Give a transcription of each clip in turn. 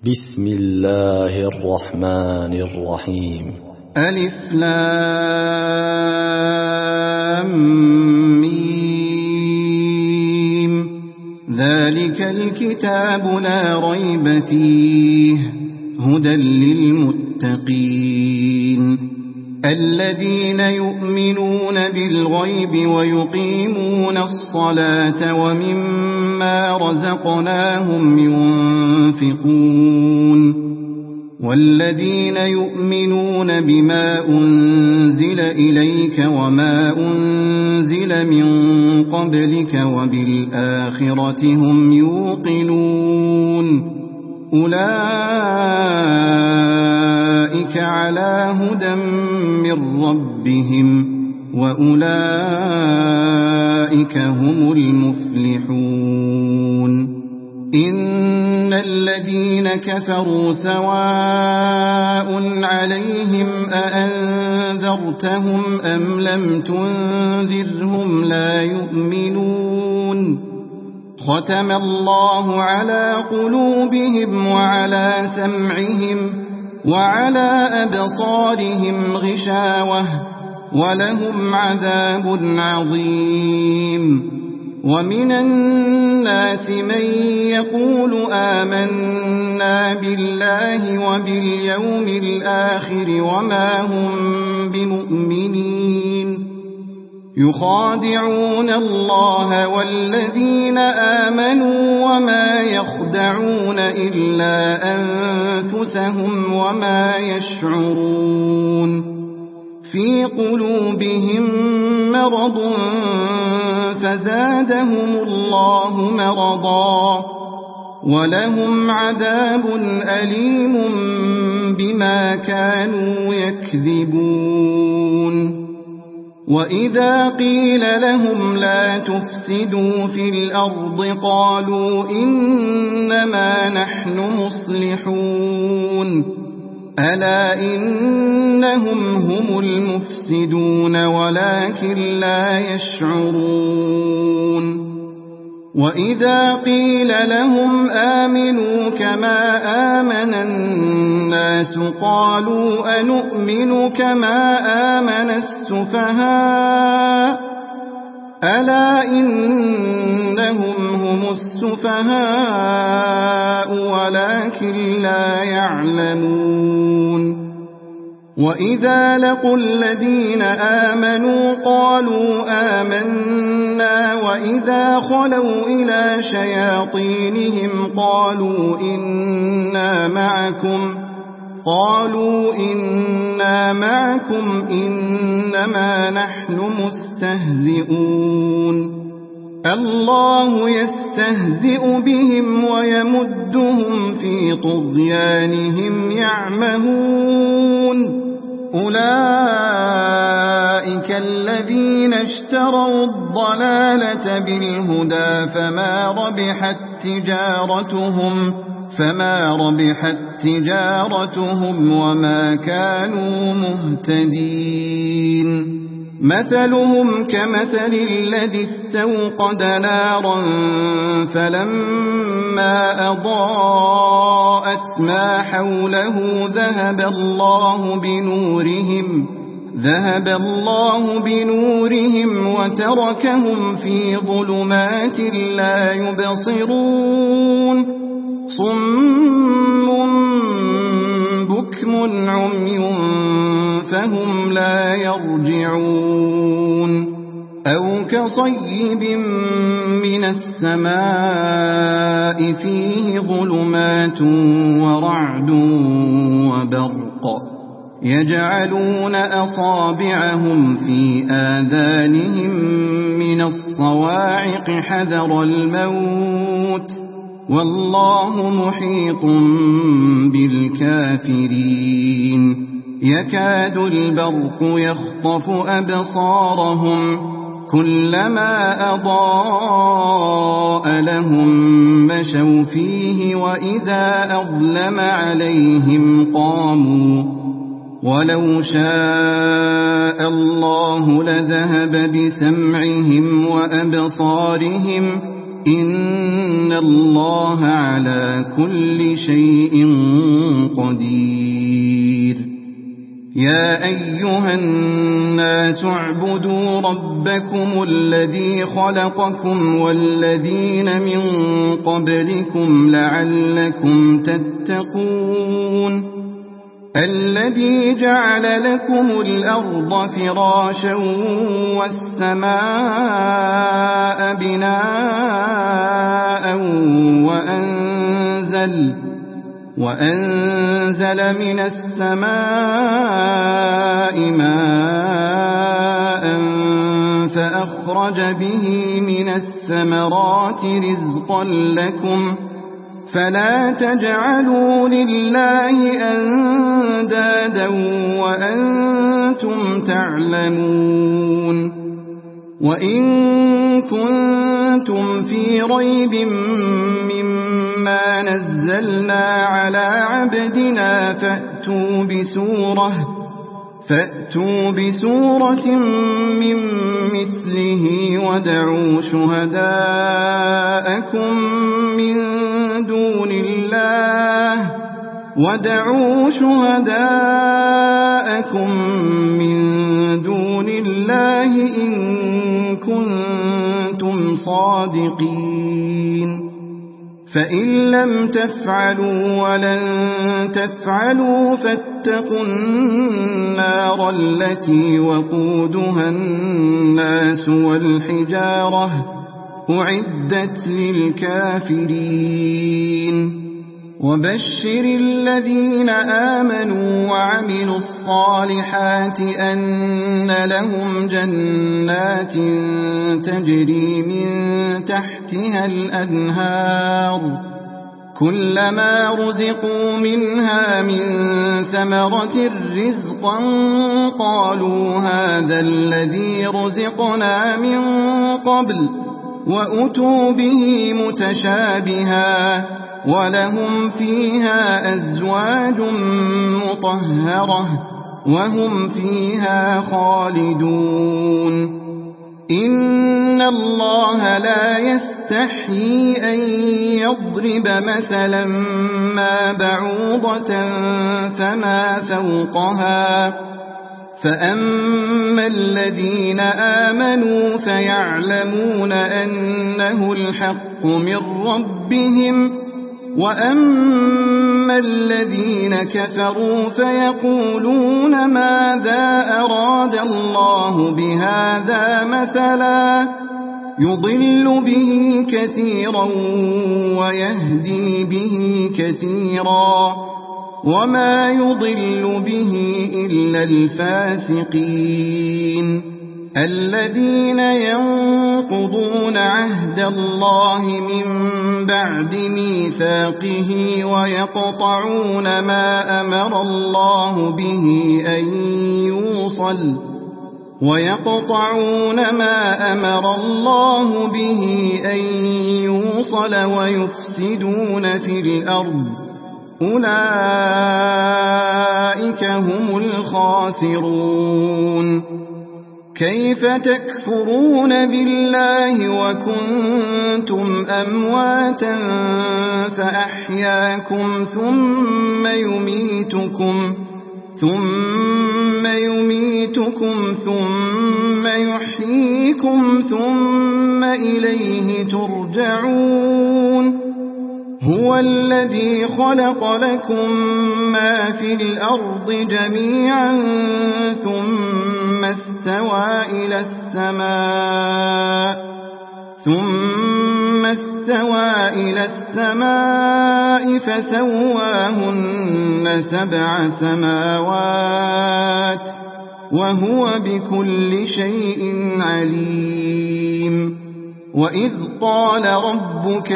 بسم الله الرحمن الرحيم. ألف لام ميم. ذلك الكتاب لا ريب فيه هدى للمتقين الذين يؤمنون بالغيب ويقيمون الصلاة ومما رزقناهم ينفقون والذين يؤمنون بما أنزل إليك وما أنزل من قبلك وبالآخرة هم يوقنون أولئك على هدى من ربهم وأولئك هم المفلحون. إن الذين كفروا سواء عليهم أأنذرتهم أم لم تنذرهم لا يؤمنون. ختم الله على قلوبهم وعلى سمعهم وعلى أبصارهم غشاوة ولهم عذاب عظيم. ومن الناس من يقول آمنا بالله وباليوم الآخر وما هم بمؤمنين يخادعون الله والذين آمنوا وما يخدعون إلا أنفسهم وما يشعرون. في قلوبهم مرض فزادهم الله مرضا ولهم عذاب أليم بما كانوا يكذبون. وإذا قيل لهم لا تفسدوا في الأرض قالوا إنما نحن مصلحون ألا إنهم هم المفسدون ولكن لا يشعرون. وإذا قيل لهم آمنوا كما آمن الناس قالوا أنؤمن كما آمن السفهاء ألا إنهم هم السفهاء ولكن لا يعلمون. وإذا لقوا الذين آمنوا قالوا آمنا وإذا خلوا إلى شياطينهم قالوا إنا معكم إنما نحن مستهزئون. الله يستهزئ بهم ويمدهم في طغيانهم يعمهون. أولئك الذين اشتروا الضلالة بالهدى فما ربحت تجارتهم وما كانوا مهتدين. مثلهم كمثل الذي استوقد نارا فلما أضاءت ما حوله ذهب الله بنورهم وتركهم في ظلمات لا يبصرون. صم بكم عمي فهم لا يرجعون. أو كصيب من السماء فيه ظلمات ورعد وبرق يجعلون أصابعهم في آذانهم من الصواعق حذر الموت والله محيط بالكافرين. يكاد البرق يخطف أبصارهم كلما أضاء لهم مشوا فيه وإذا أظلم عليهم قاموا ولو شاء الله لذهب بسمعهم وأبصارهم إن الله على كل شيء قدير. يا أيها الناس اعبدوا ربكم الذي خلقكم والذين من قبلكم لعلكم تتقون. الذي جعل لكم الأرض فراشا والسماء بناء وأنزل من السماء ماء فأخرج به من الثمرات رزقا لكم فلا تجعلوا لله أندادا وأنتم تعلمون. وإن كنتم في ريب مما نزلنا على عبدنا فأتوا بسورة من مثله وادعوا شهداءكم من دون الله إن كنتم صادقين. فإن لم تفعلوا ولن تفعلوا فاتقوا النار التي وقودها الناس والحجارة أعدت للكافرين. وبشر الذين آمنوا وعملوا الصالحات أن لهم جنات تجري من تحتها الأنهار كلما رزقوا منها من ثمرة رزقا قالوا هذا الذي رزقنا من قبل وأتوا به متشابها ولهم فيها أزواج مطهرة وهم فيها خالدون. إن الله لا يستحيي أن يضرب مثلا ما بعوضة فما فوقها فأما الذين آمنوا فيعلمون أنه الحق من ربهم وأما الذين كفروا فيقولون ماذا أراد الله بهذا مثلا يضل به كثيرا ويهدي به كثيرا وما يضل به إلا الفاسقين الذين ينقضون عهد الله من بعد ميثاقه ويقطعون ما أمر الله به أن يوصل ويفسدون في الأرض أولئك هم الخاسرون. كيف تكفرون بالله وكنتم أمواتا فأحياكم ثم يميتكم ثم يحييكم ثم إليه ترجعون. هو الذي خلق لكم ما في الأرض جميعا ثم استوى إلى السماء فسواهن 7 سماوات وهو بكل شيء عليم. وإذ قال ربك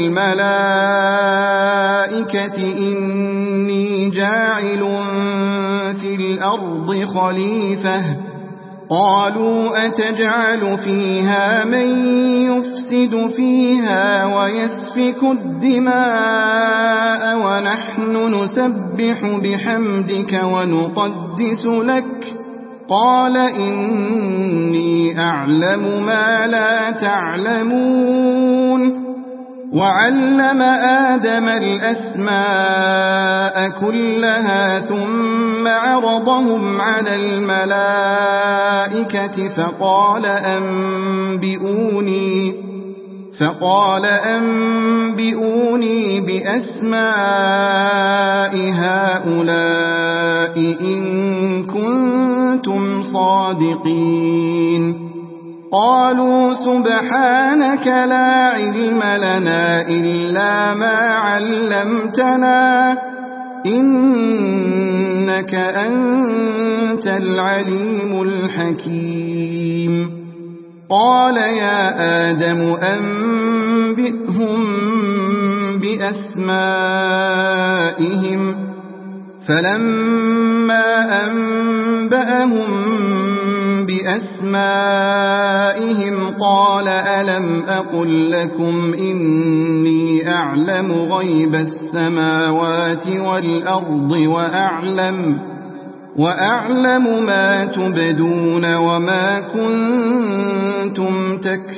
للملائكة إني جاعل في الأرض خليفة قالوا أتجعل فيها من يفسد فيها ويسفك الدماء ونحن نسبح بحمدك ونقدس لك قال إني أعلم ما لا تعلمون. وعلم آدم الأسماء كلها ثم عرضهم على الملائكة فقال أنبئوني بأسماء هؤلاء إن كنتم صادقين قالوا سبحانك لا علم لنا إلا ما علمتنا إنك أنت العليم الحكيم قال يا آدم أنبئهم بأسمائهم فلما أنبأهم بأسمائهم قال ألم أقل لكم إني أعلم غيب السماوات والأرض وأعلم ما تبدون وما كنتم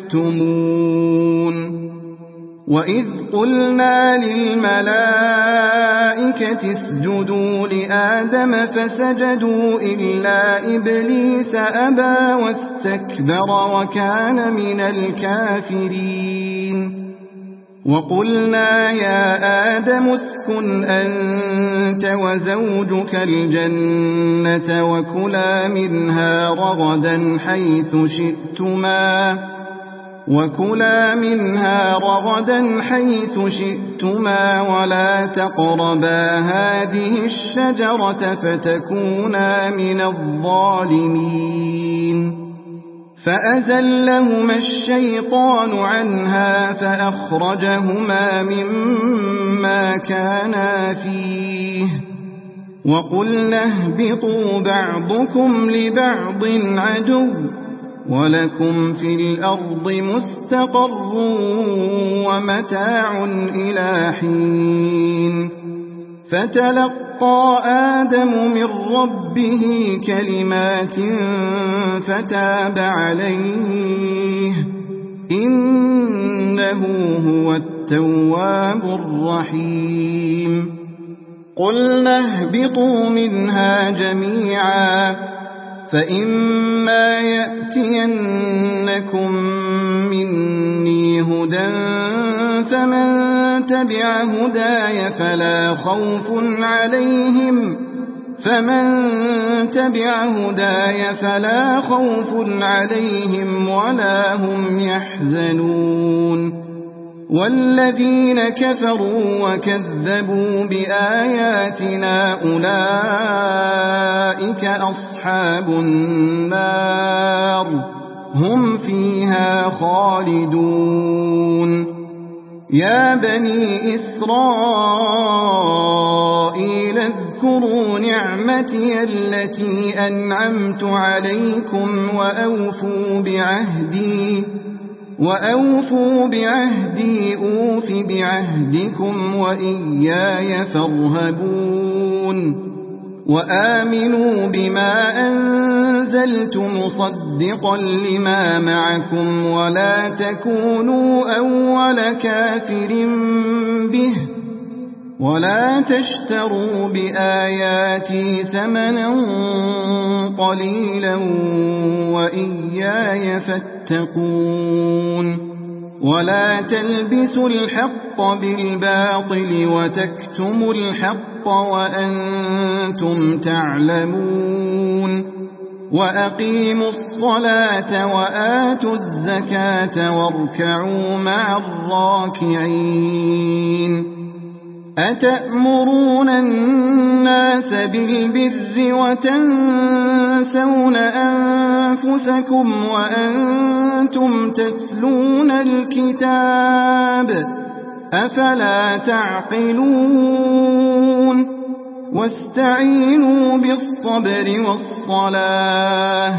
تكتمون وإذ قلنا للملائكة اسجدوا لآدم فسجدوا إلا إبليس أبى واستكبر وكان من الكافرين وقلنا يا آدم اسكن أنت وزوجك الجنة وكلا منها رغدا حيث شئتما ولا تقربا هذه الشجرة فتكونا من الظالمين فأزلهما الشيطان عنها فأخرجهما مما كانا فيه وقلنا اهبطوا بعضكم لبعض عدو ولكم في الأرض مستقر ومتاع إلى حين فتلقى آدم من ربه كلمات فتاب عليه إنه هو التواب الرحيم قلنا اهبطوا منها جميعا فإما يأتينكم مني هدى فمن تبع هداي فلا خوف عليهم ولا هم يحزنون والذين كفروا وكذبوا بآياتنا أولئك أصحاب النار هم فيها خالدون يا بني إسرائيل اذكروا نعمتي التي أنعمت عليكم وأوفوا بعهدي أوف بعهدكم وإياي فارهبون وآمنوا بما أنزلت مصدقا لما معكم ولا تكونوا أول كافر به ولا تشتروا بآياتي ثمنا قليلا وإياي فاتقون ولا تلبسوا الحق بالباطل وتكتموا الحق وأنتم تعلمون وأقيموا الصلاة وآتوا الزكاة واركعوا مع الراكعين أتأمرون الناس بالبر وتنسون أنفسكم وأنتم تتلون الكتاب أفلا تعقلون واستعينوا بالصبر والصلاة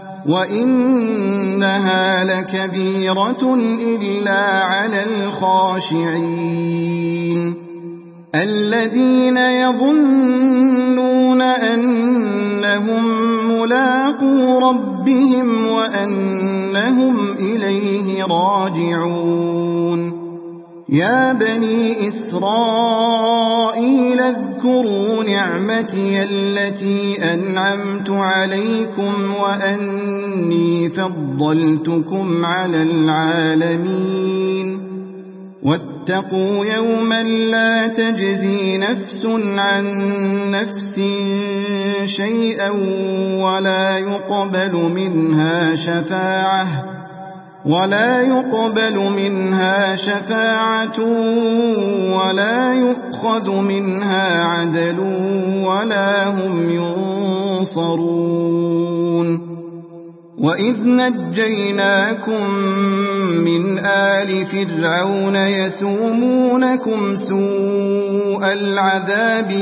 وإنها لكبيرة إلا على الخاشعين الذين يظنون أنهم ملاقو ربهم وأنهم إليه راجعون يا بني إسرائيل اذكروا نعمتي التي أنعمت عليكم وأني فضلتكم على العالمين واتقوا يوما لا تجزي نفس عن نفس شيئا ولا يقبل منها شفاعة ولا يؤخذ منها عدل ولا هم ينصرون وإذ نجيناكم من آل فرعون يسومونكم سوء العذاب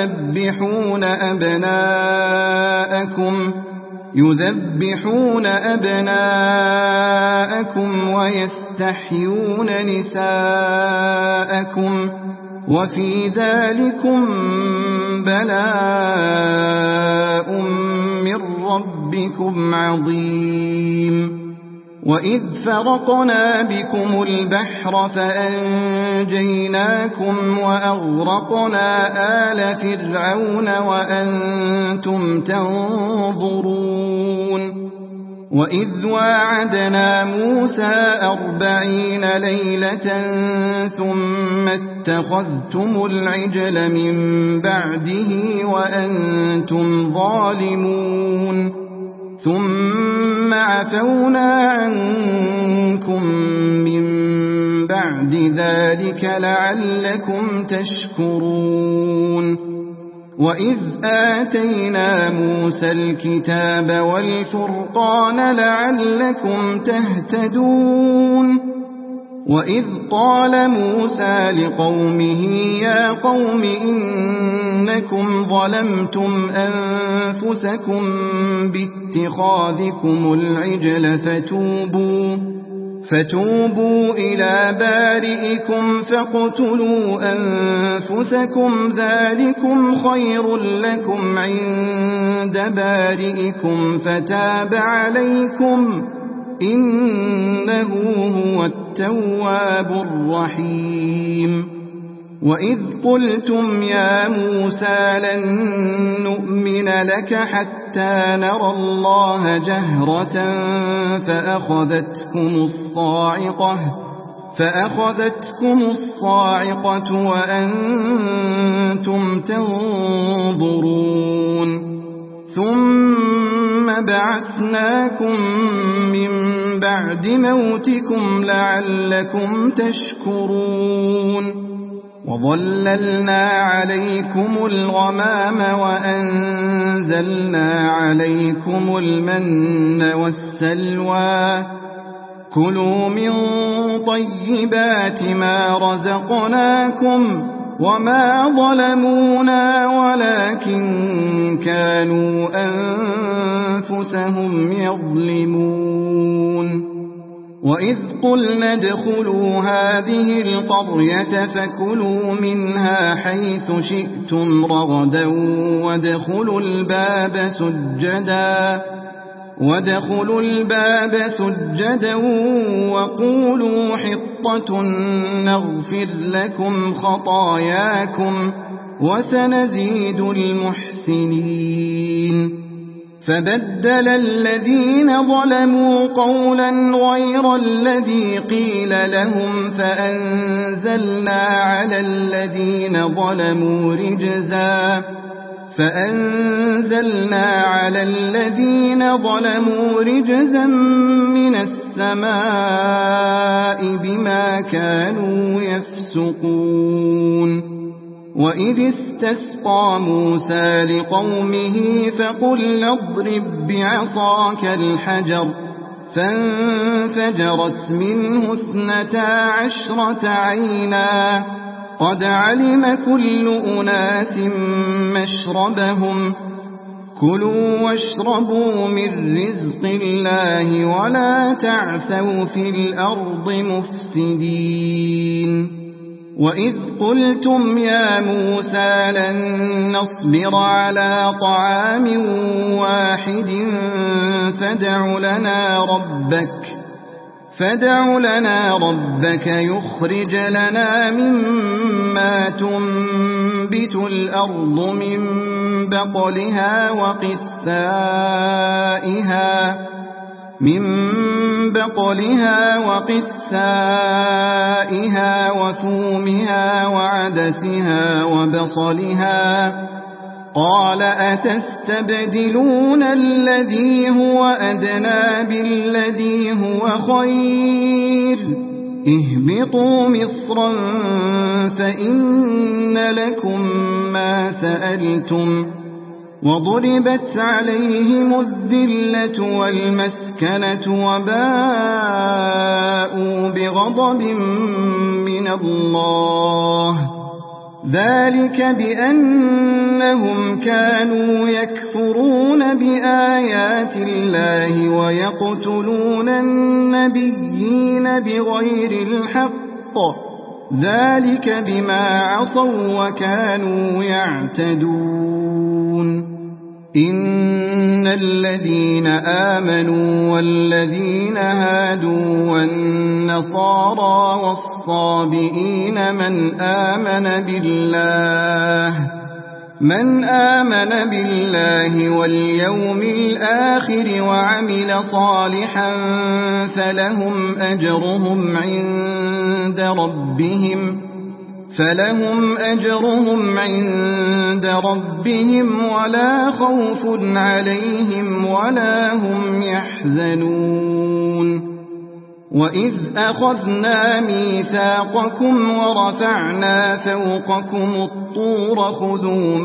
يذبحون أبناءكم ويستحيون نساءكم وفي ذلكم بلاء من ربكم عظيم وإذ فرقنا بكم البحر فأنجيناكم وأغرقنا آل فرعون وأنتم تنظرون وإذ واعدنا موسى 40 ليلة ثم اتخذتم العجل من بعده وأنتم ظالمون ثم عفونا عنكم من بعد ذلك لعلكم تشكرون وإذ آتينا موسى الكتاب والفرقان لعلكم تهتدون وإذ قال موسى لقومه يا قوم إنكم ظلمتم أنفسكم باتخاذكم العجل فتوبوا إلى بارئكم فاقتلوا أنفسكم ذلكم خير لكم عند بارئكم فتاب عليكم إنه هو التواب الرحيم وإذ قلتم يا موسى لن نؤمن لك حتى نرى الله جهرة فأخذتكم الصاعقة وأنتم تنظرون ثم بعثناكم من بعد موتكم لعلكم تشكرون وظللنا عليكم الغمام وأنزلنا عليكم المن والسلوى كلوا من طيبات ما رزقناكم وما ظلمونا ولكن كانوا أنفسهم يظلمون وإذ قلنا ادخلوا هذه القرية فكلوا منها حيث شئتم رغدا وادخلوا الباب سجدا وقولوا حطة نغفر لكم خطاياكم وسنزيد المحسنين فبدل الذين ظلموا قولا غير الذي قيل لهم فأنزلنا على الذين ظلموا رجزا من السماء بما كانوا يفسقون وإذ استسقى موسى لقومه فقل اضرب بعصاك الحجر فانفجرت منه 12 عينا قد علم كل أناس مشربهم كلوا واشربوا من رزق الله ولا تعثوا في الأرض مفسدين وإذ قلتم يا موسى لن نصبر على طعام واحد فادع لنا ربك يخرج لنا مما تنبت الأرض من بقلها وقثائها وثومها وعدسها وبصلها قال أتستبدلون الذي هو أدنى بالذي هو خير اهبطوا مصرا فإن لكم ما سألتم وضربت عليهم الذلة والمسكنة وباءوا بغضب من الله ذلك بأنهم كانوا يكفرون بآيات الله ويقتلون النبيين بغير الحق ذلك بما عصوا وكانوا يعتدون إن الذين آمنوا والذين هادوا والنصارى والصابئين من آمن بالله واليوم الآخر وعمل صالحا فلهم أجرهم عند ربهم ولا خوف عليهم ولا هم يحزنون وإذ أخذنا ميثاقكم ورفعنا فوقكم الطور خذوا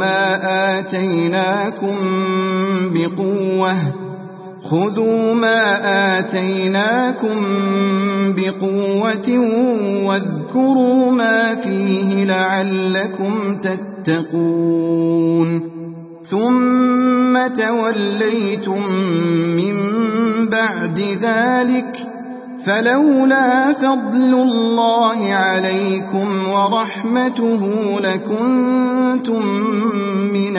ما آتيناكم بقوة واذكروا ما فيه لعلكم تتقون ثم توليتم من بعد ذلك فلولا فضل الله عليكم ورحمته لكنتم من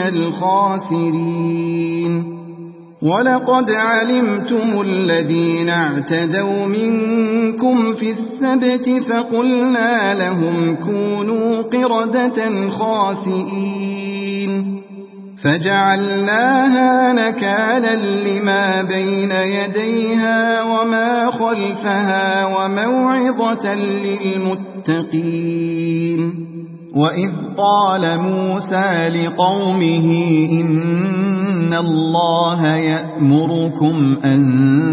الخاسرين ولقد علمتم الذين اعتدوا منكم في السبت فقلنا لهم كونوا قردة خاسئين فجعلناها نكالا لما بين يديها وما خلفها وموعظة للمتقين وإذ قال موسى لقومه إن الله يأمركم أن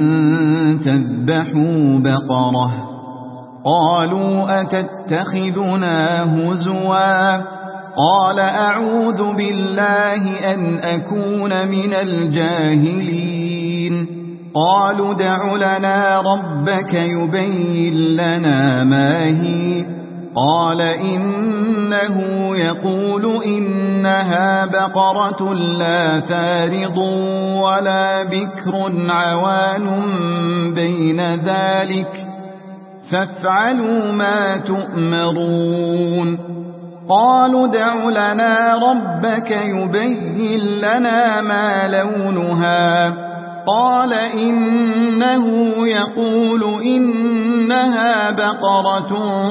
تذبحوا بقرة قالوا أتتخذنا هزوا قال أعوذ بالله أن أكون من الجاهلين قالوا ادع لنا ربك يبين لنا ما هي قال إنه يقول إنها بقرة لا فارض ولا بكر عوان بين ذلك فافعلوا ما تؤمرون قالوا ادع لنا ربك يبين لنا ما لونها قال إنه يقول إنها بقرة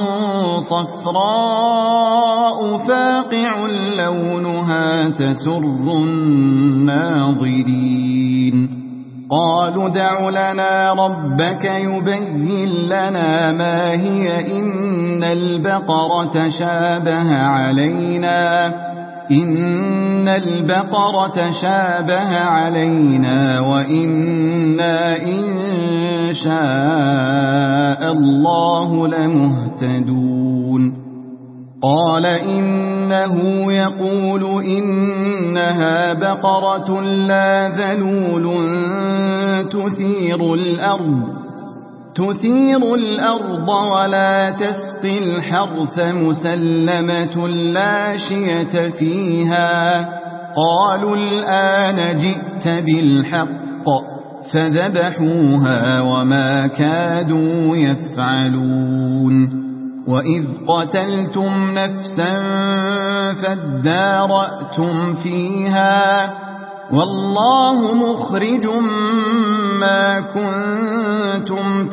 صفراء فاقع لونها تسر الناظرين قالوا ادع لنا ربك يبين لنا ما هي إن البقرة شابه علينا وإنا إن شاء الله لمهتدون قال إنه يقول إنها بقرة لا ذلول تثير الأرض ولا تسقي الحرث مسلمة لا شية فيها قالوا الآن جئت بالحق فذبحوها وما كادوا يفعلون وإذ قتلتم نفسا فادارأتم فيها والله مخرج ما كنتم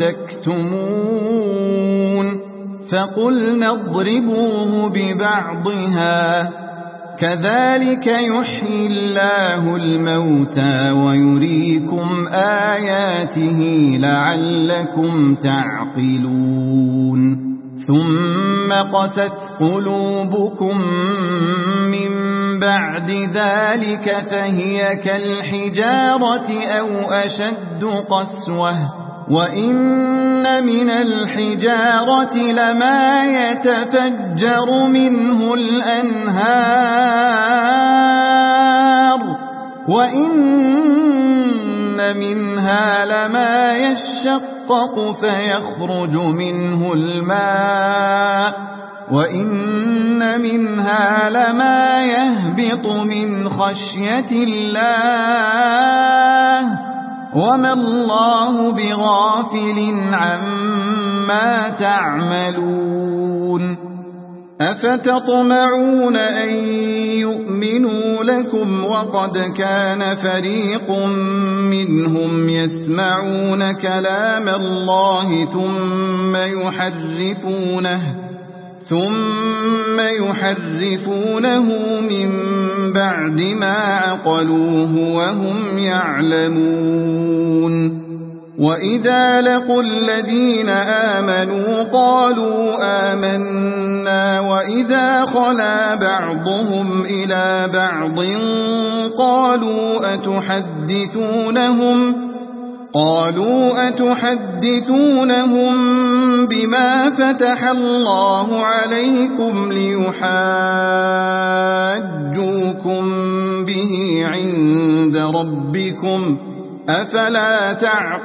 تكتمون فقلنا اضربوه ببعضها كذلك يحيي الله الموتى ويريكم آياته لعلكم تعقلون ثم قست قلوبكم من بعد ذلك فهي كالحجارة أو أشد قسوة وإن من الحجارة لما يتفجر منه الأنهار وإن منها لما يشقق فيخرج منه الماء وإن منها لما يهبط من خشية الله وما الله بغافل عما تعملون أفتطمعون أن يؤمنوا لكم وقد كان فريق منهم يسمعون كلام الله ثم يحرفونه من بعد ما عقلوه وهم يعلمون وإذا لقوا الذين آمنوا قالوا آمنا وإذا خلا بعضهم إلى بعض قالوا أتحدثونهم بما فتح الله عليكم ليحاجوكم به عند ربكم أفلا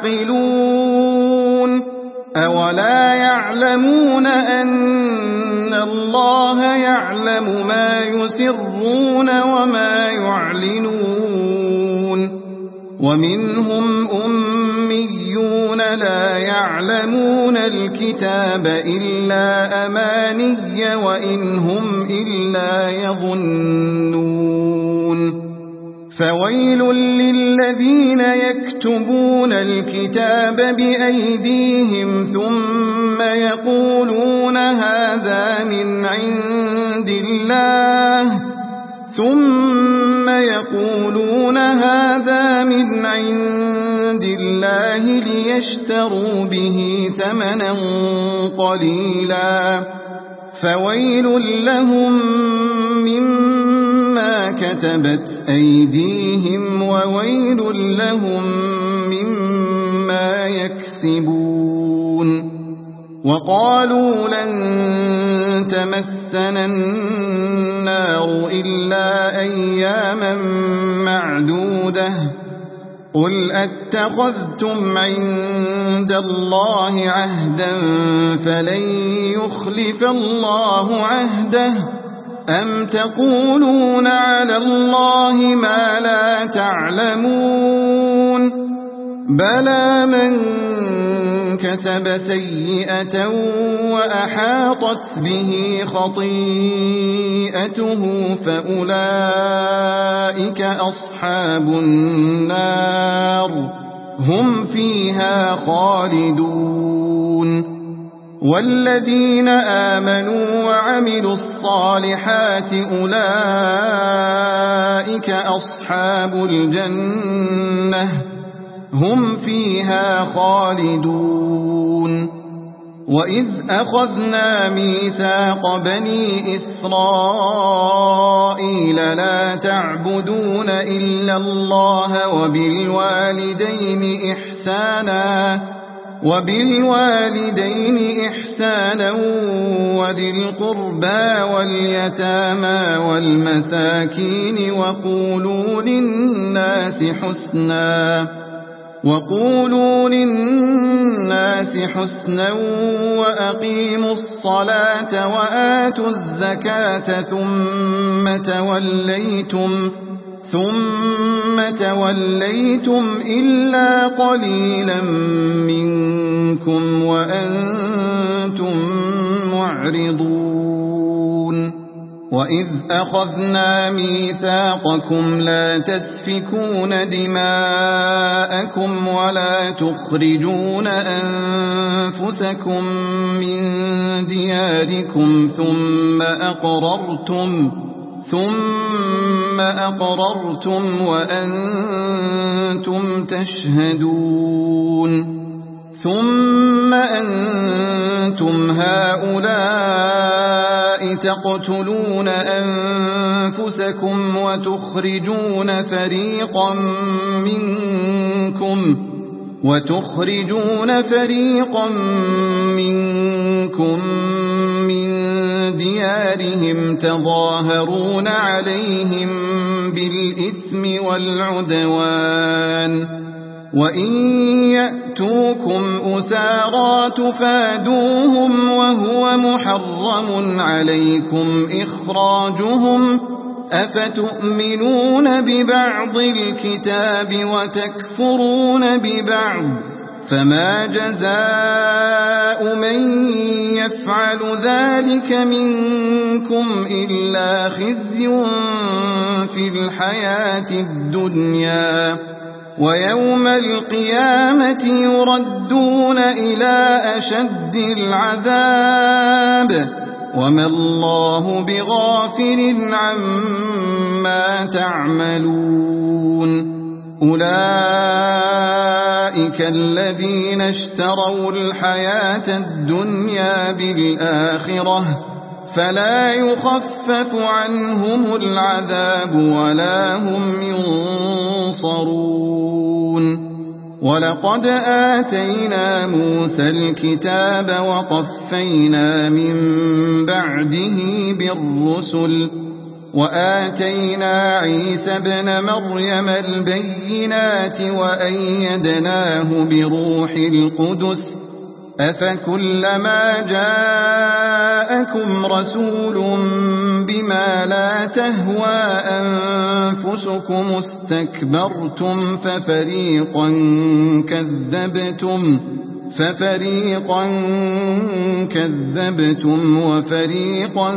تعقلون أولا يعلمون أن الله يعلم ما يسرون وما يعلنون ومنهم أميون لا يعلمون الكتاب إلا أماني وإن هم إلا يظنون فويل للذين يكتبون الكتاب بأيديهم ثم يقولون هذا من عند الله ليشتروا به ثمنا قليلا فويل لهم مما كتبت أيديهم وويل لهم مما يكسبون وقالوا لن تمسنا النار إلا أياما معدودة قل أتخذتم عند الله عهدا فلن يخلف الله عهده أم تقولون على الله ما لا تعلمون بلى من كسب سيئة وأحاطت به خطيئته فأولئك أصحاب النار هم فيها خالدون والذين آمنوا وعملوا الصالحات أولئك أصحاب الجنة هم فيها خالدون وإذ أخذنا ميثاق بني إسرائيل لا تعبدون إلا الله وبالوالدين إحسانا وذي القربى واليتامى والمساكين وقولوا للناس حسنا وأقيموا الصلاة وآتوا الزكاة ثم توليتم إلا قليلا منكم وأنتم معرضون وإذ أخذنا ميثاقكم لا تسفكون دماءكم ولا تخرجون أنفسكم من دياركم ثم أقررتم وأنتم تشهدون ثم أنتم هؤلاء تقتلون أنفسكم وتخرجون فريقا منكم من ديارهم تظاهرون عليهم بالإثم والعدوان وإن يأتوكم أسارى تفادوهم وهو محرم عليكم إخراجهم أفتؤمنون ببعض الكتاب وتكفرون ببعض فما جزاء من يفعل ذلك منكم إلا خزي في الحياة الدنيا ويوم القيامة يردون إلى أشد العذاب وما الله بغافل عما تعملون أولئك الذين اشتروا الحياة الدنيا بالآخرة فلا يخفف عنهم العذاب ولا هم ينصرون ولقد آتينا موسى الكتاب وقفينا من بعده بالرسل وآتينا عيسى ابن مريم البينات وأيدناه بروح القدس أفكلما جاءكم رسول بما لا تهوى أنفسكم استكبرتم ففريقا كذبتم وفريقا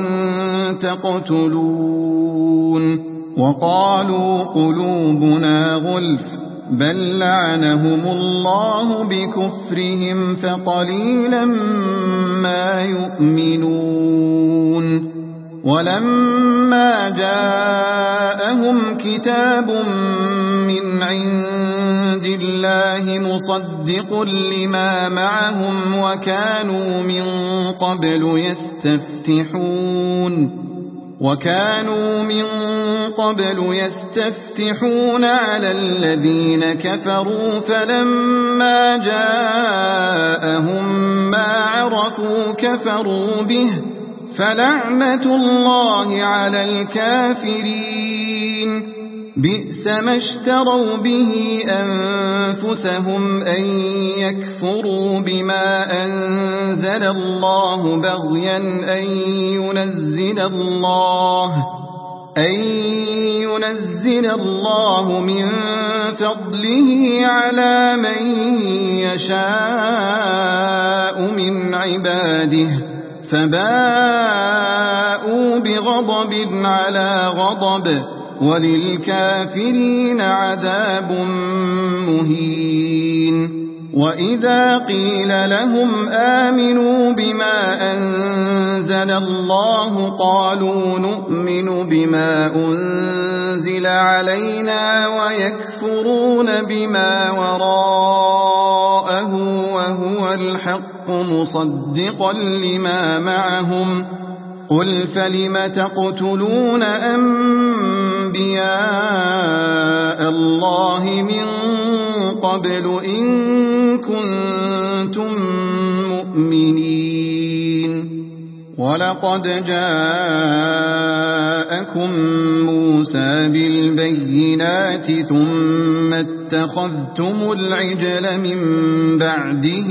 تقتلون وقالوا قلوبنا غلف بل لعنهم الله بكفرهم فقليلا ما يؤمنون ولما جاءهم كتاب من عند الله مصدق لما معهم وكانوا من قبل يستفتحون على الذين كفروا فلما جاءهم ما عرفوا كفروا به فلعنة الله على الكافرين بئس ما اشتروا به أنفسهم أن يكفروا بما أنزل الله بغيا أن ينزل الله من فضله على من يشاء من عباده فباءوا بغضب على غضب وللكافرين عذاب مهين وإذا قيل لهم آمنوا بما أنزل الله قالوا نؤمن بما أنزل علينا ويكفرون بما وراءه وهو الحق مصدقا لما معهم قل فلم تقتلون أنبياء الله من قبل إن كنتم مؤمنين ولقد جاءكم موسى بالبينات ثم اتخذتم العجل من بعده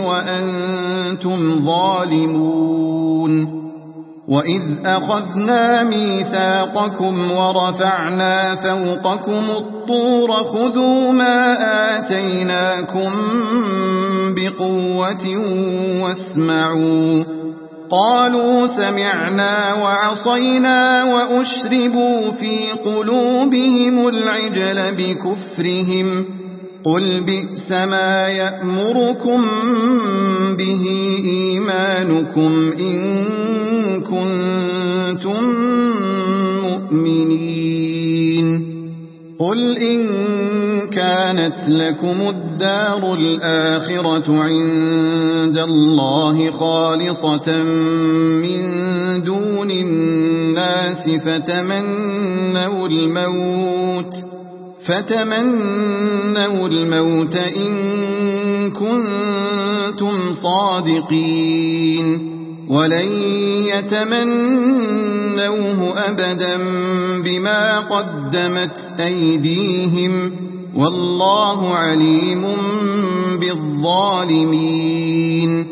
وأنتم ظالمون وإذ أخذنا ميثاقكم ورفعنا فوقكم الطور خذوا ما آتيناكم بقوة قالوا سمعنا وعصينا وأشربوا في قلوبهم العجل بكفرهم قل بئس ما يأمركم به إيمانكم إن كنتم مؤمنين قل إن كانت لكم الدار الآخرة عند الله خالصة من دون الناس فتمنوا الموت إن كنتم صادقين ولن يتمنوه أبدا بما قدمت أيديهم والله عليم بالظالمين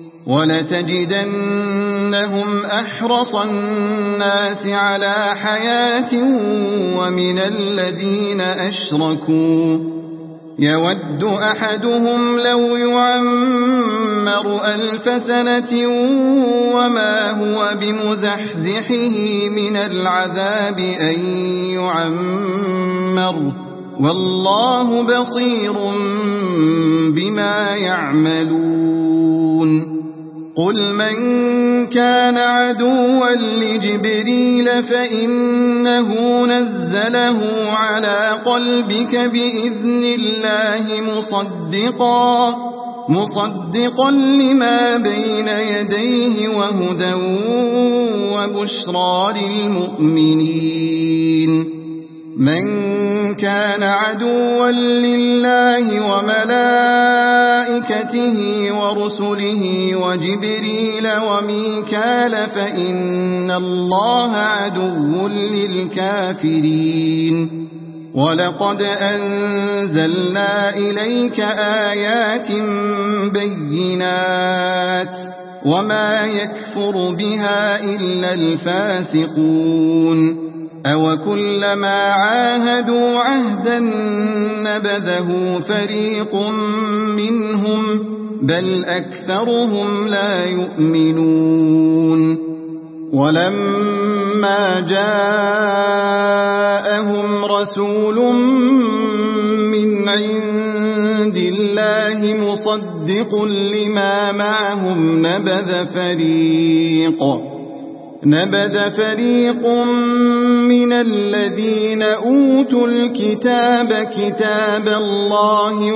ولتجدنهم أحرص الناس على حياة ومن الذين أشركوا يود أحدهم لو يعمر 1000 سنة وما هو بمزحزحه من العذاب أن يعمر والله بصير بما يعملون قل من كان عدوا لجبريل فإنه نزله على قلبك بإذن الله مصدقا لما بين يديه وهدى وبشرى للمؤمنين من كان عدوا لله وملائكته ورسله وجبريل وميكال فإن الله عدو للكافرين ولقد أنزلنا إليك آيات بينات وما يكفر بها إلا الفاسقون أوكلما عاهدوا عهدا نبذه فريق منهم بل أكثرهم لا يؤمنون ولما جاءهم رسول من عند الله مصدق لما معهم نبذ فريق من الذين أوتوا الكتاب كتاب الله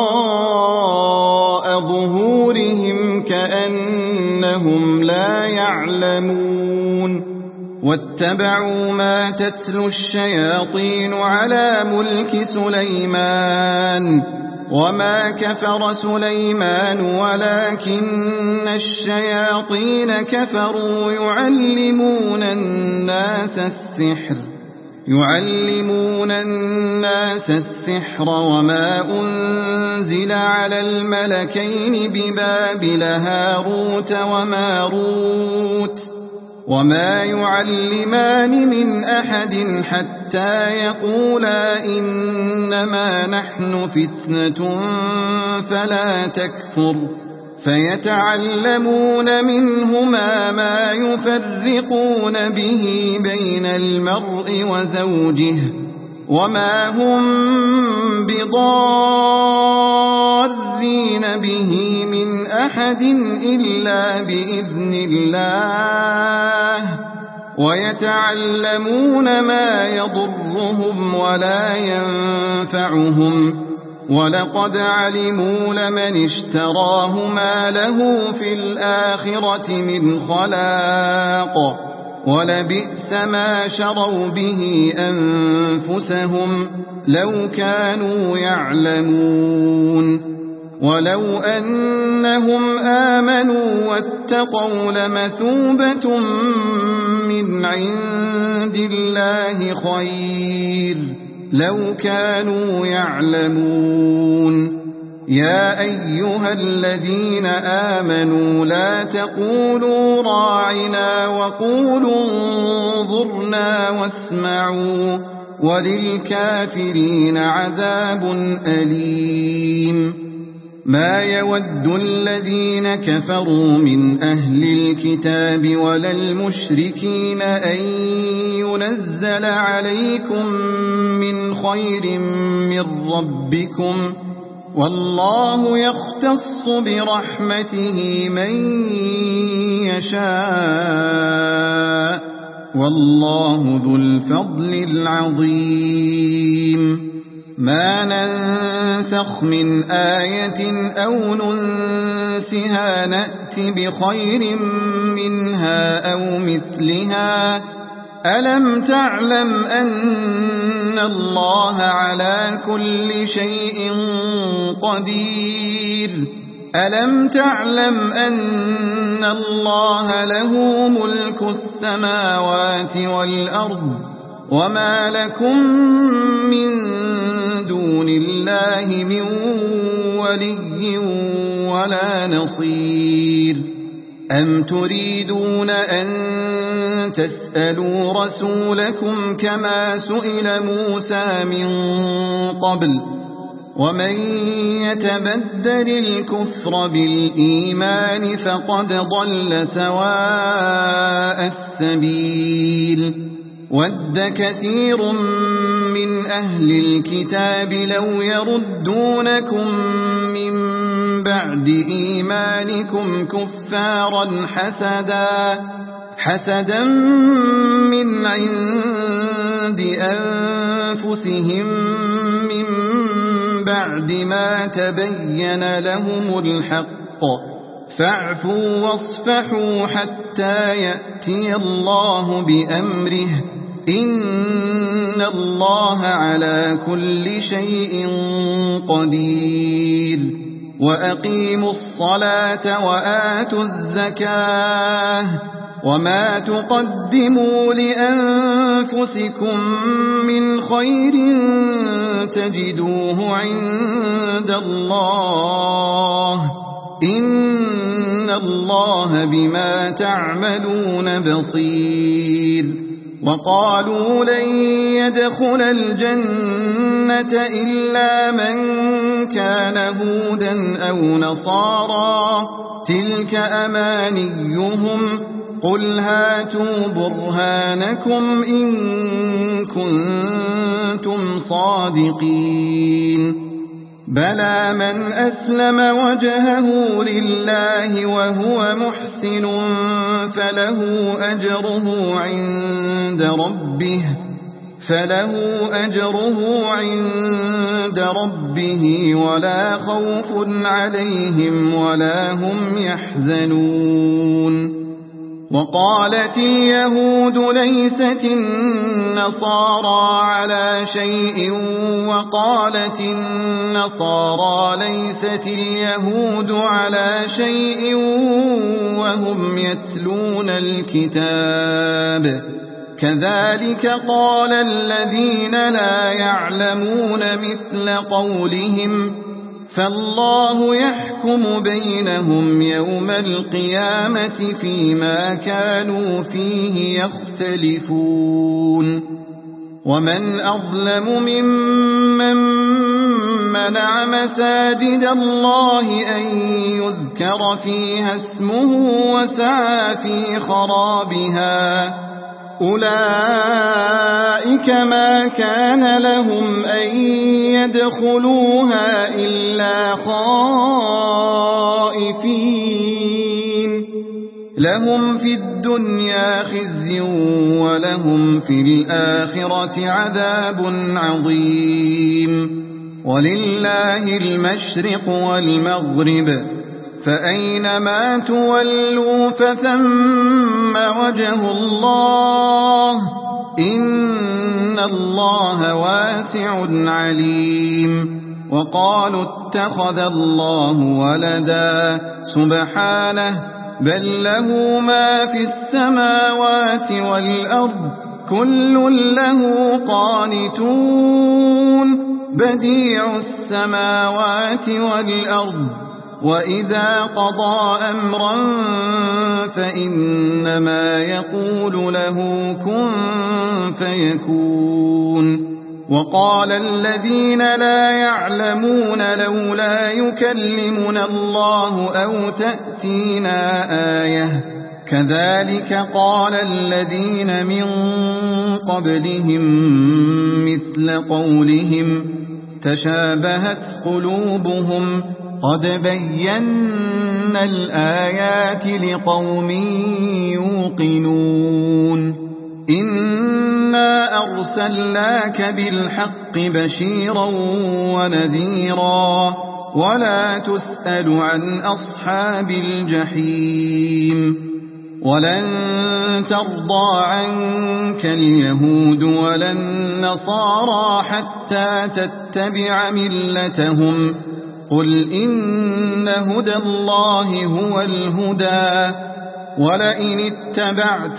وراء ظهورهم كأنهم لا يعلمون واتبعوا ما تتلو الشياطين على ملك سليمان وما كفر سليمان ولكن الشياطين كفروا يعلمون الناس السحر وما أنزل على الملكين ببابل هاروت وماروت وما يعلمان من أحد حتى يقولا إنما نحن فتنة فلا تكفر فيتعلمون منهما ما يفرقون به بين المرء وزوجه وما هم بضارين به من أحد إلا بإذن الله ويتعلمون ما يضرهم ولا ينفعهم ولقد علموا لمن اشتراه ما له في الآخرة من خلاق ولبئس ما شروا به أنفسهم لو كانوا يعلمون ولو أنهم آمنوا واتقوا لمثوبة من عند الله خير لو كانوا يعلمون يا أيها الذين آمنوا لا تقولوا راعنا وقولوا انظرنا واسمعوا وللكافرين عذاب أليم ما يود الذين كفروا من أهل الكتاب ولا المشركين أن ينزل عليكم من خير من ربكم والله يختص برحمته من يشاء والله ذو الفضل العظيم ما ننسخ من آية أو ننسها نأت بخير منها أو مثلها ألم تعلم أن الله على كل شيء قدير ألم تعلم أن الله له ملك السماوات والأرض وما لكم من دون الله من ولي ولا نصير أم تريدون أن تسألوا رسولكم كما سئل موسى من قبل ومن يتبدل الكفر بالإيمان فقد ضل سواء السبيل ود كثير من أهل الكتاب لو يردونكم من بعد إيمانكم كفارا حسدا من عند أنفسهم من بعد ما تبين لهم الحق فاعفوا واصفحوا حتى يأتي الله بأمره إن الله على كل شيء قدير وأقيموا الصلاة وآتوا الزكاة وما تقدموا لأنفسكم من خير تجدوه عند الله إن الله بما تعملون بصير وقالوا لن يدخل الجنة إلا من كان هودا أو نصارى تلك أمانيهم قل هاتوا برهانكم إن كنتم صادقين بلى من أسلم وجهه لله وهو محسن فله أجره عند ربه ولا خوف عليهم ولا هم يحزنون وقالت اليهود ليست النصارى على شيء وقالت النصارى ليست اليهود على شيء وهم يتلون الكتاب كذلك قال الذين لا يعلمون مثل قولهم فالله يحكم بينهم يوم القيامة فيما كانوا فيه يختلفون ومن أظلم ممن منع مساجد الله أن يذكر فيها اسمه وسعى في خرابها أولئك ما كان لهم أن يدخلوها إلا خائفين لهم في الدنيا خزي ولهم في الآخرة عذاب عظيم ولله المشرق والمغرب فأينما تولوا فثم وجه الله إن الله واسع عليم وقالوا اتخذ الله ولدا سبحانه بل له ما في السماوات والأرض كل له قانتون بديع السماوات والأرض وإذا قضى أمرا فإنما يقول له كن فيكون وقال الذين لا يعلمون لولا يكلمنا الله أو تأتينا آية كذلك قال الذين من قبلهم مثل قولهم تشابهت قلوبهم قد بينا الآيات لقوم يوقنون إنا أرسلناك بالحق بشيرا ونذيرا ولا تسأل عن أصحاب الجحيم ولن ترضى عنك اليهود ولا النصارى حتى تتبع ملتهم قل إن هدى الله هو الهدى ولئن اتبعت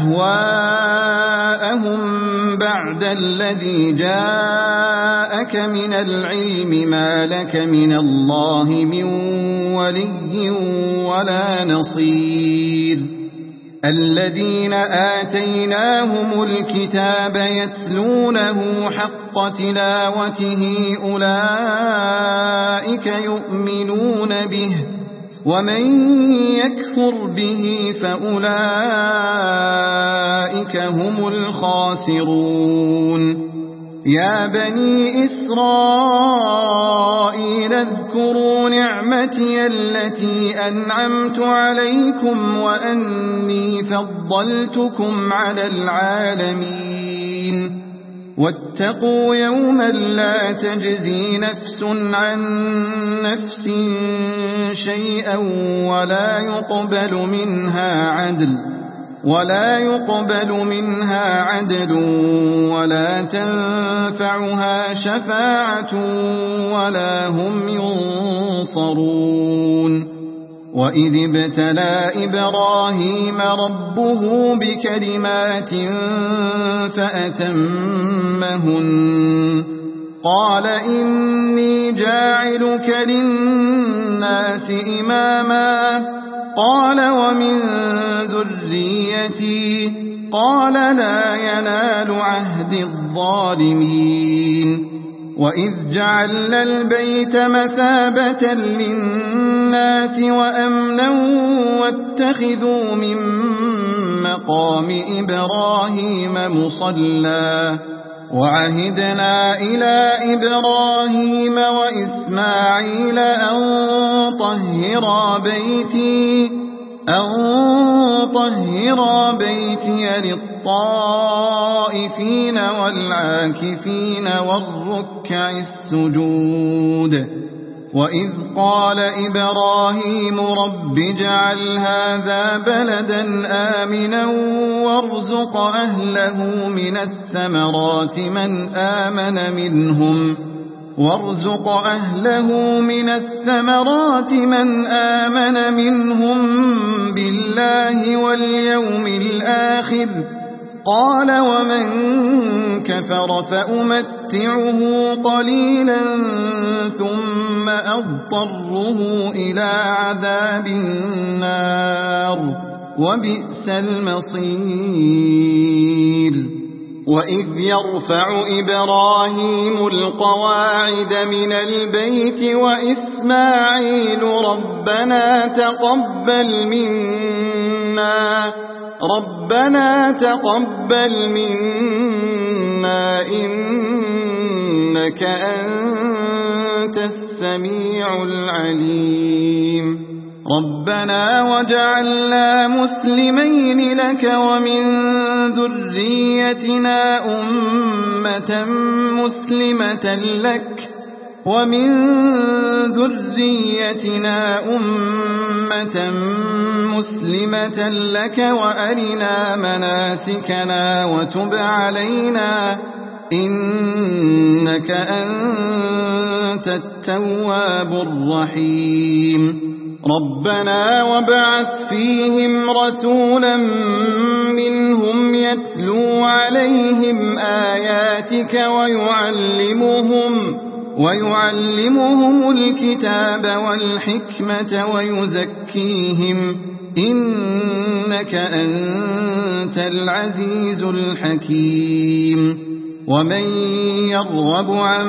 أهواءهم بعد الذي جاءك من العلم ما لك من الله من ولي ولا نصير الذين آتيناهم الكتاب يتلونه حق تلاوته أولئك يؤمنون به ومن يكفر به فأولئك هم الخاسرون يا بني إسرائيل اذكروا نعمتي التي أنعمت عليكم وأني فضلتكم على العالمين واتقوا يوما لا تجزي نفس عن نفس شيئا ولا يقبل منها عدل ولا تنفعها شفاعة ولا هم ينصرون وإذ ابتلى إبراهيم ربه بكلمات فأتمهن قال إني جاعلك للناس إماما قال ومن ذريتي قال لا ينال عهد الظالمين وإذ جعلنا البيت مثابة للناس وأمنا واتخذوا من مقام إبراهيم مصلى وعهدنا إلى إبراهيم وإسماعيل أن طهرا بيتي للطائفين والعاكفين والركع السجود وإذ قال إبراهيم رب اجعل هذا بلدا آمنا وارزق أهله من الثمرات من آمن منهم بالله واليوم الآخر قال ومن كفر فأمتعه قليلا ثم أضطره إلى عذاب النار وبئس المصير وإذ يرفع إبراهيم القواعد من البيت وإسماعيل ربنا تقبل منا إنك أنت السميع العليم ربنا وجعلنا مسلمين لك ومن ذريتنا أمة مسلمة لك وأرنا مناسكنا وتب علينا إنك أنت التواب الرحيم ربنا وابعث فيهم رسولا منهم يتلو عليهم آياتك ويعلمهم الكتاب والحكمة ويزكيهم إنك أنت العزيز الحكيم ومن يرغب عن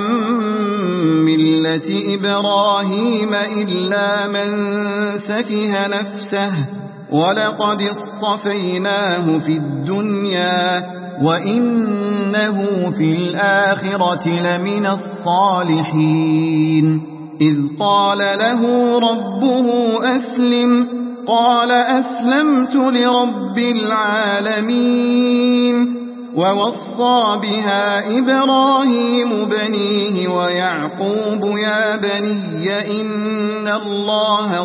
ملة إبراهيم إلا من سفه نفسه ولقد اصطفيناه في الدنيا وإنه في الآخرة لمن الصالحين إذ قال له ربه أسلم قال أسلمت لرب العالمين ووصى بها إبراهيم بنيه ويعقوب يا بني إن الله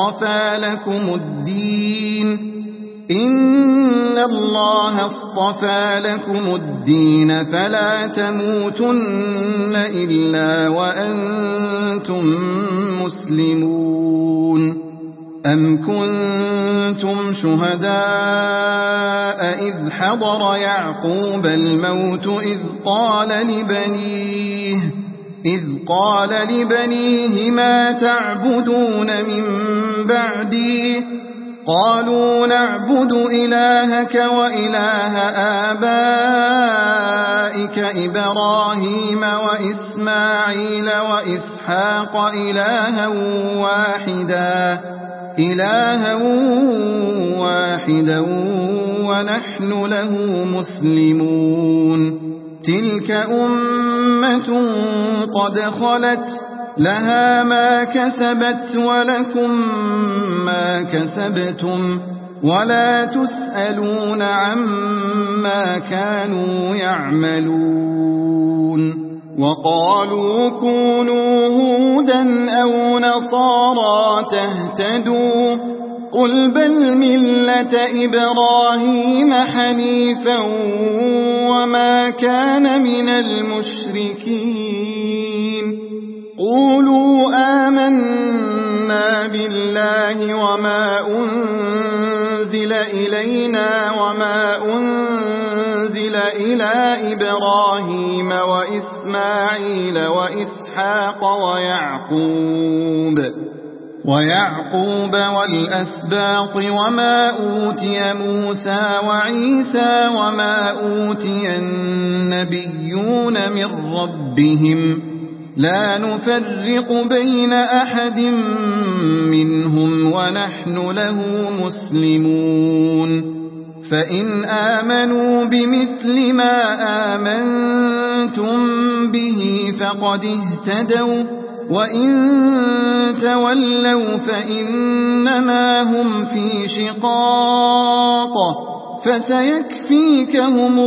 اصطفى لكم الدين فلا تموتن إلا وأنتم مسلمون أم كنتم شهداء إذ حضر يعقوب الموت إذ قال لبنيه ما تعبدون من بعدي قالوا نعبد إلهك وإله آبائك إبراهيم وإسماعيل وإسحاق إلها واحدا ونحن له مسلمون تلك أمة قد خلت لها ما كسبت ولكم ما كسبتم ولا تسألون عما كانوا يعملون وقالوا كونوا هودا أو نصارى تهتدوا قل بل ملة إبراهيم حنيفا وما كان من المشركين قولوا آمنا بالله وما أنزل إلينا وما أنزل إلى إبراهيم وإسماعيل وإسحاق ويعقوب والأسباط وما أوتي موسى وعيسى وما أوتي النبيون من ربهم لا نفرق بين أحد منهم ونحن له مسلمون فإن آمنوا بمثل ما آمنتم به فقد اهتدوا وإن تولوا فإنما هم في شقاق فسيكفيكهم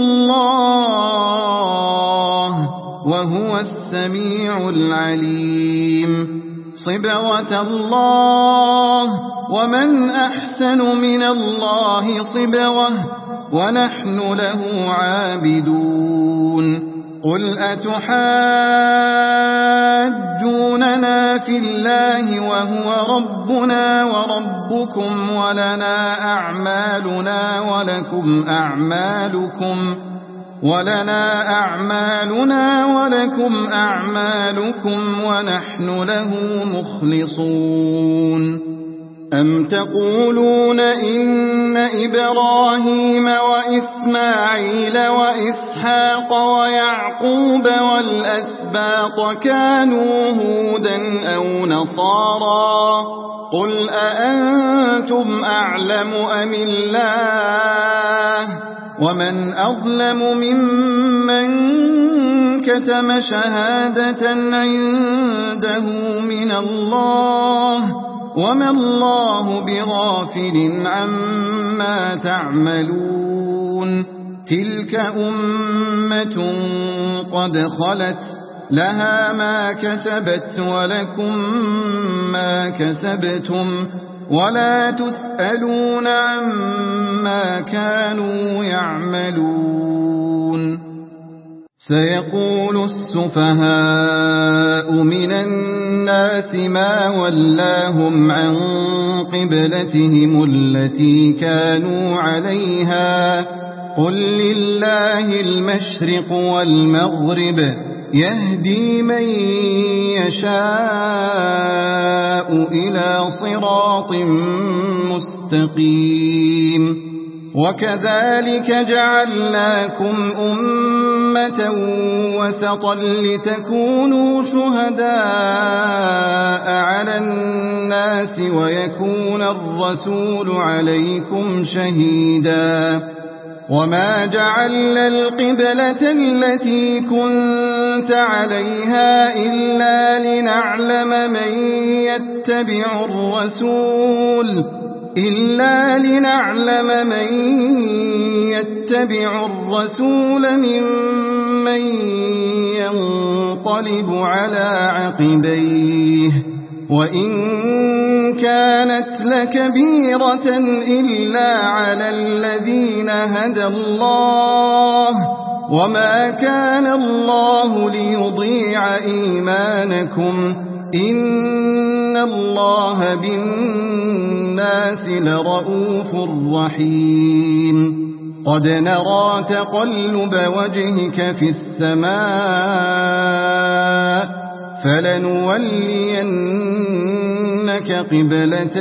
الله وهو السميع العليم صبغة الله ومن أحسن من الله صبغة ونحن له عابدون قل أتحاجوننا في الله وهو ربنا وربكم ولنا أعمالنا ولكم أعمالكم ونحن له مخلصون أم تقولون إن إبراهيم وإسماعيل وإسحاق ويعقوب والأسباط كانوا هودا أو نصارى قل أأنتم أعلم أم الله ومن أظلم ممن كتم شهادة عنده من الله وما الله بغافل عما تعملون تلك أمة قد خلت لها ما كسبت ولكم ما كسبتم ولا تسألون عما كانوا يعملون سيقول السفهاء من الناس ما ولاهم عن قبلتهم التي كانوا عليها قل لله المشرق والمغرب يهدي من يشاء إلى صراط مستقيم وكذلك جعلناكم أمة وسطا لتكونوا شهداء على الناس ويكون الرسول عليكم شهيدا وما جعلنا القبلة التي كنت عليها إلا لنعلم من يتبع الرسول ممن ينقلب على عقبيه وإن كانت لكبيرة إلا على الذين هدى الله وما كان الله ليضيع إيمانكم إن الله بالناس لرؤوف رحيم قد نرى تقلب وجهك في السماء فلنولينك قبلة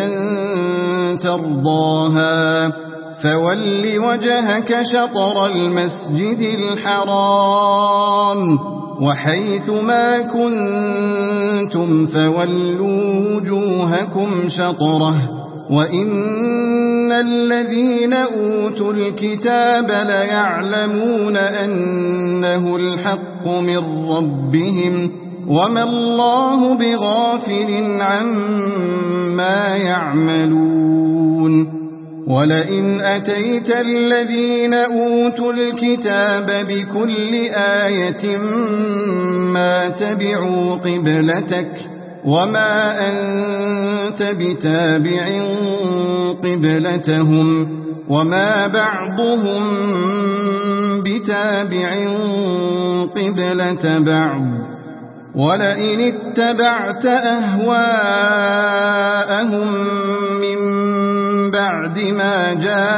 ترضاها فول وجهك شطر المسجد الحرام وحيث ما كنتم فولوا وجوهكم شطره وإن الذين أوتوا الكتاب ليعلمون أنه الحق من ربهم وما الله بغافل عما يعملون ولئن أتيت الذين أوتوا الكتاب بكل آية ما تبعوا قبلتك وما أنت بتابع قبلتهم وما بعضهم بتابع قبلة بعض ولئن اتبعت أهواءهم من بعد ما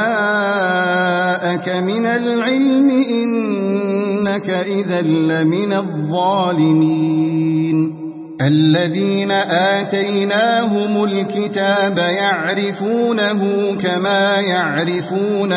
جاءك من العلم إنك إذا لمن الظالمين الذين آتيناهم الكتاب يعرفونه كما يعرفون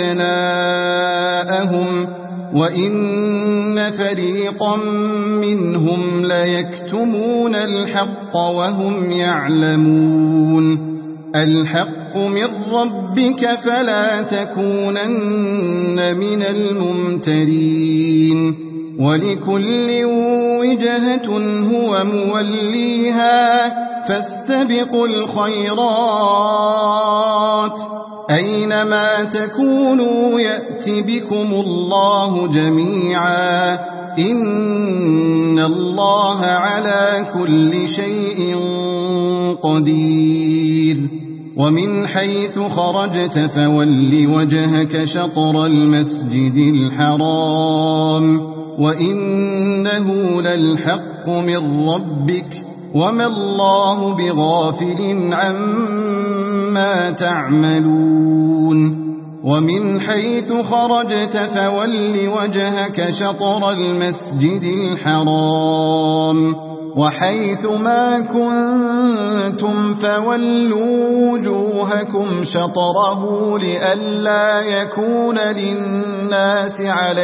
أبناءهم وإن فريقا منهم ليكتمون الحق وهم يعلمون الحق من ربك فلا تكونن من الممترين ولكل وجهة هو موليها فاستبقوا الخيرات أينما تكونوا يأت بكم الله جميعا إن الله على كل شيء قدير ومن حيث خرجت فول وجهك شطر المسجد الحرام وإنه للحق من ربك وما الله بغافل عما تعملون ومن حيث خرجت فول وجهك شطر المسجد الحرام وحيث ما كنتم فولوا وجوهكم شطره لئلا يكون للناس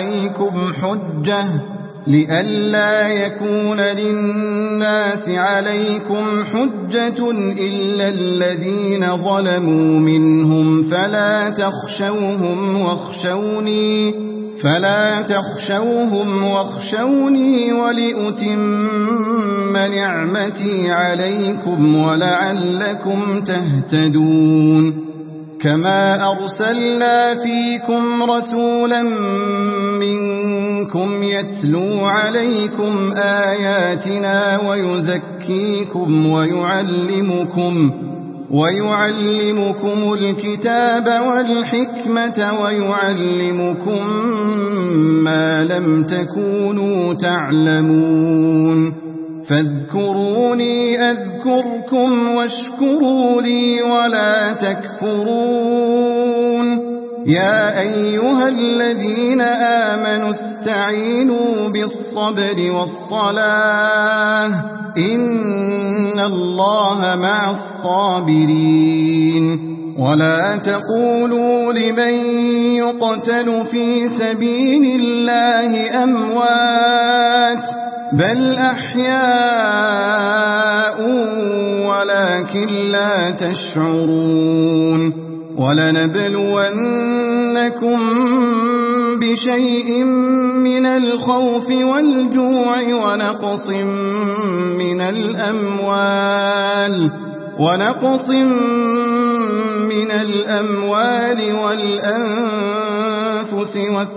عليكم حجة إلا الذين ظلموا منهم فلا تخشوهم واخشوني ولأتم نعمتي عليكم ولعلكم تهتدون كما أرسلنا فيكم رسولا منكم يتلو عليكم آياتنا ويزكيكم ويعلمكم الكتاب والحكمة ويعلمكم ما لم تكونوا تعلمون فاذكروني أذكركم واشكروا لي ولا تكفرون يا أيها الذين آمنوا استعينوا بالصبر والصلاة إن الله مع الصابرين ولا تقولوا لمن يقتل في سبيل الله أموات بل أحياء ولكن لا تشعرون ولنبلونكم بشيء من الخوف والجوع ونقص من الأموال والأنفس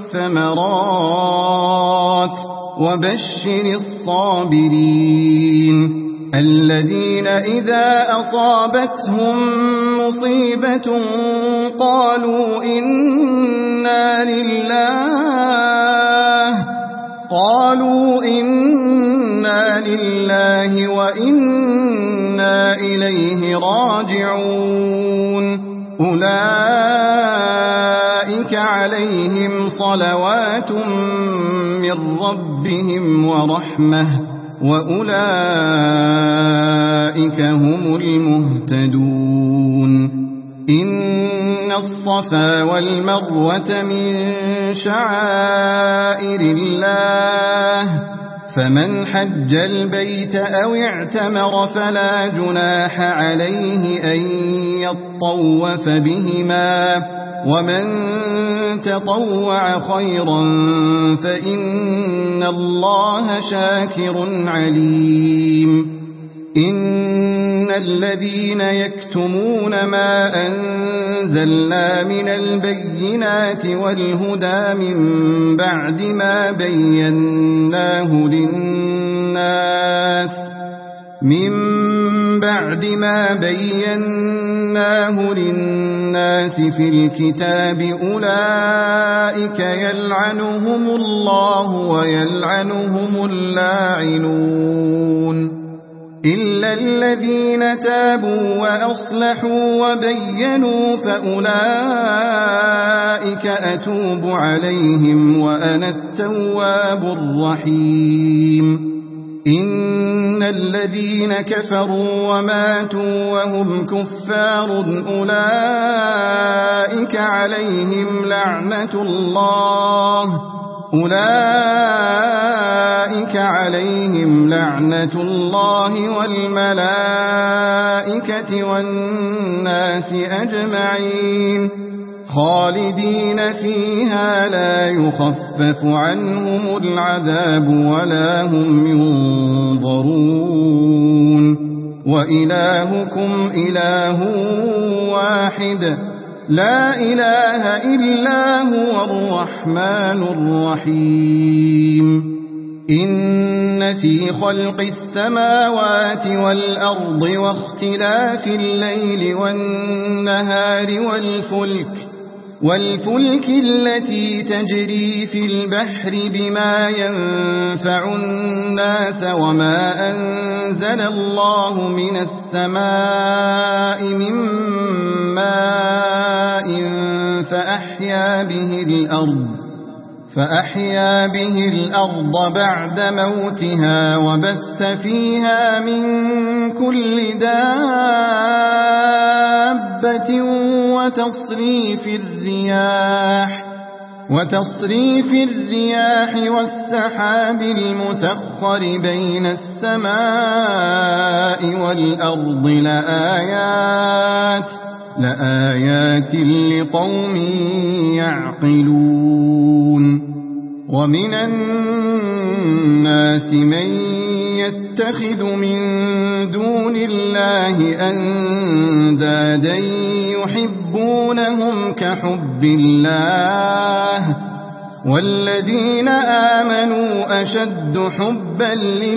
والثمرات وبشر الصابرين الذين إذا أصابتهم مصيبة قالوا إنا لله وإنا إليه راجعون أولئك عليهم صلوات من ربهم ورحمة وأولئك هم المهتدون إن الصفا والمروة من شعائر الله فمن حج البيت أو اعتمر فلا جناح عليه أن يطوف بهما ومن تطوع خيرا فإن الله شاكر عليم إن الذين يكتمون ما أنزلنا من البينات والهدى من بعد ما بيناه للناس في الكتاب أولئك يلعنهم الله ويلعنهم اللاعنون إلا الذين تابوا وأصلحوا وبينوا فأولئك أتوب عليهم وأنا التواب الرحيم إن الذين كفروا وماتوا وهم كفار أولئك عليهم لعنة الله والملائكة والناس أجمعين خالدين فيها لا يخفف عنهم العذاب ولا هم ينظرون وإلهكم إله واحد لا إله إلا هو الرحمن الرحيم إن في خلق السماوات والأرض واختلاف الليل والنهار والفلك التي تجري في البحر بما ينفع الناس وما أنزل الله من السماء من ماء فأحيا به الأرض بعد موتها وبث فيها من كل دابة وتصريف الرياح والسحاب المسخر بين السماء والأرض لآيات لقوم يعقلون ومن الناس من يتخذ من دون الله أندادا يحبونهم كحب الله والذين آمنوا أشد حبا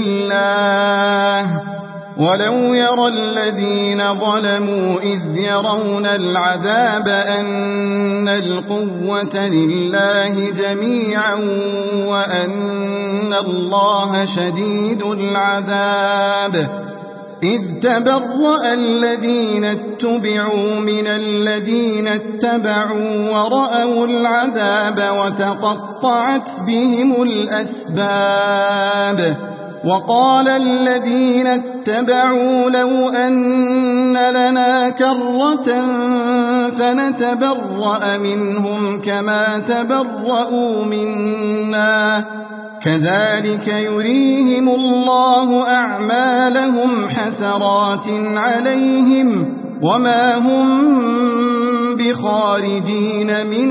لله ولو يرى الذين ظلموا إذ يرون العذاب أن القوة لله جميعا وأن الله شديد العذاب إذ تبرأ الذين اتبعوا من الذين اتبعوا ورأوا العذاب وتقطعت بهم الأسباب وقال الذين اتبعوا لو أن لنا كرة فنتبرأ منهم كما تبرؤوا منا كذلك يريهم الله أعمالهم حسرات عليهم وما هم بخارجين من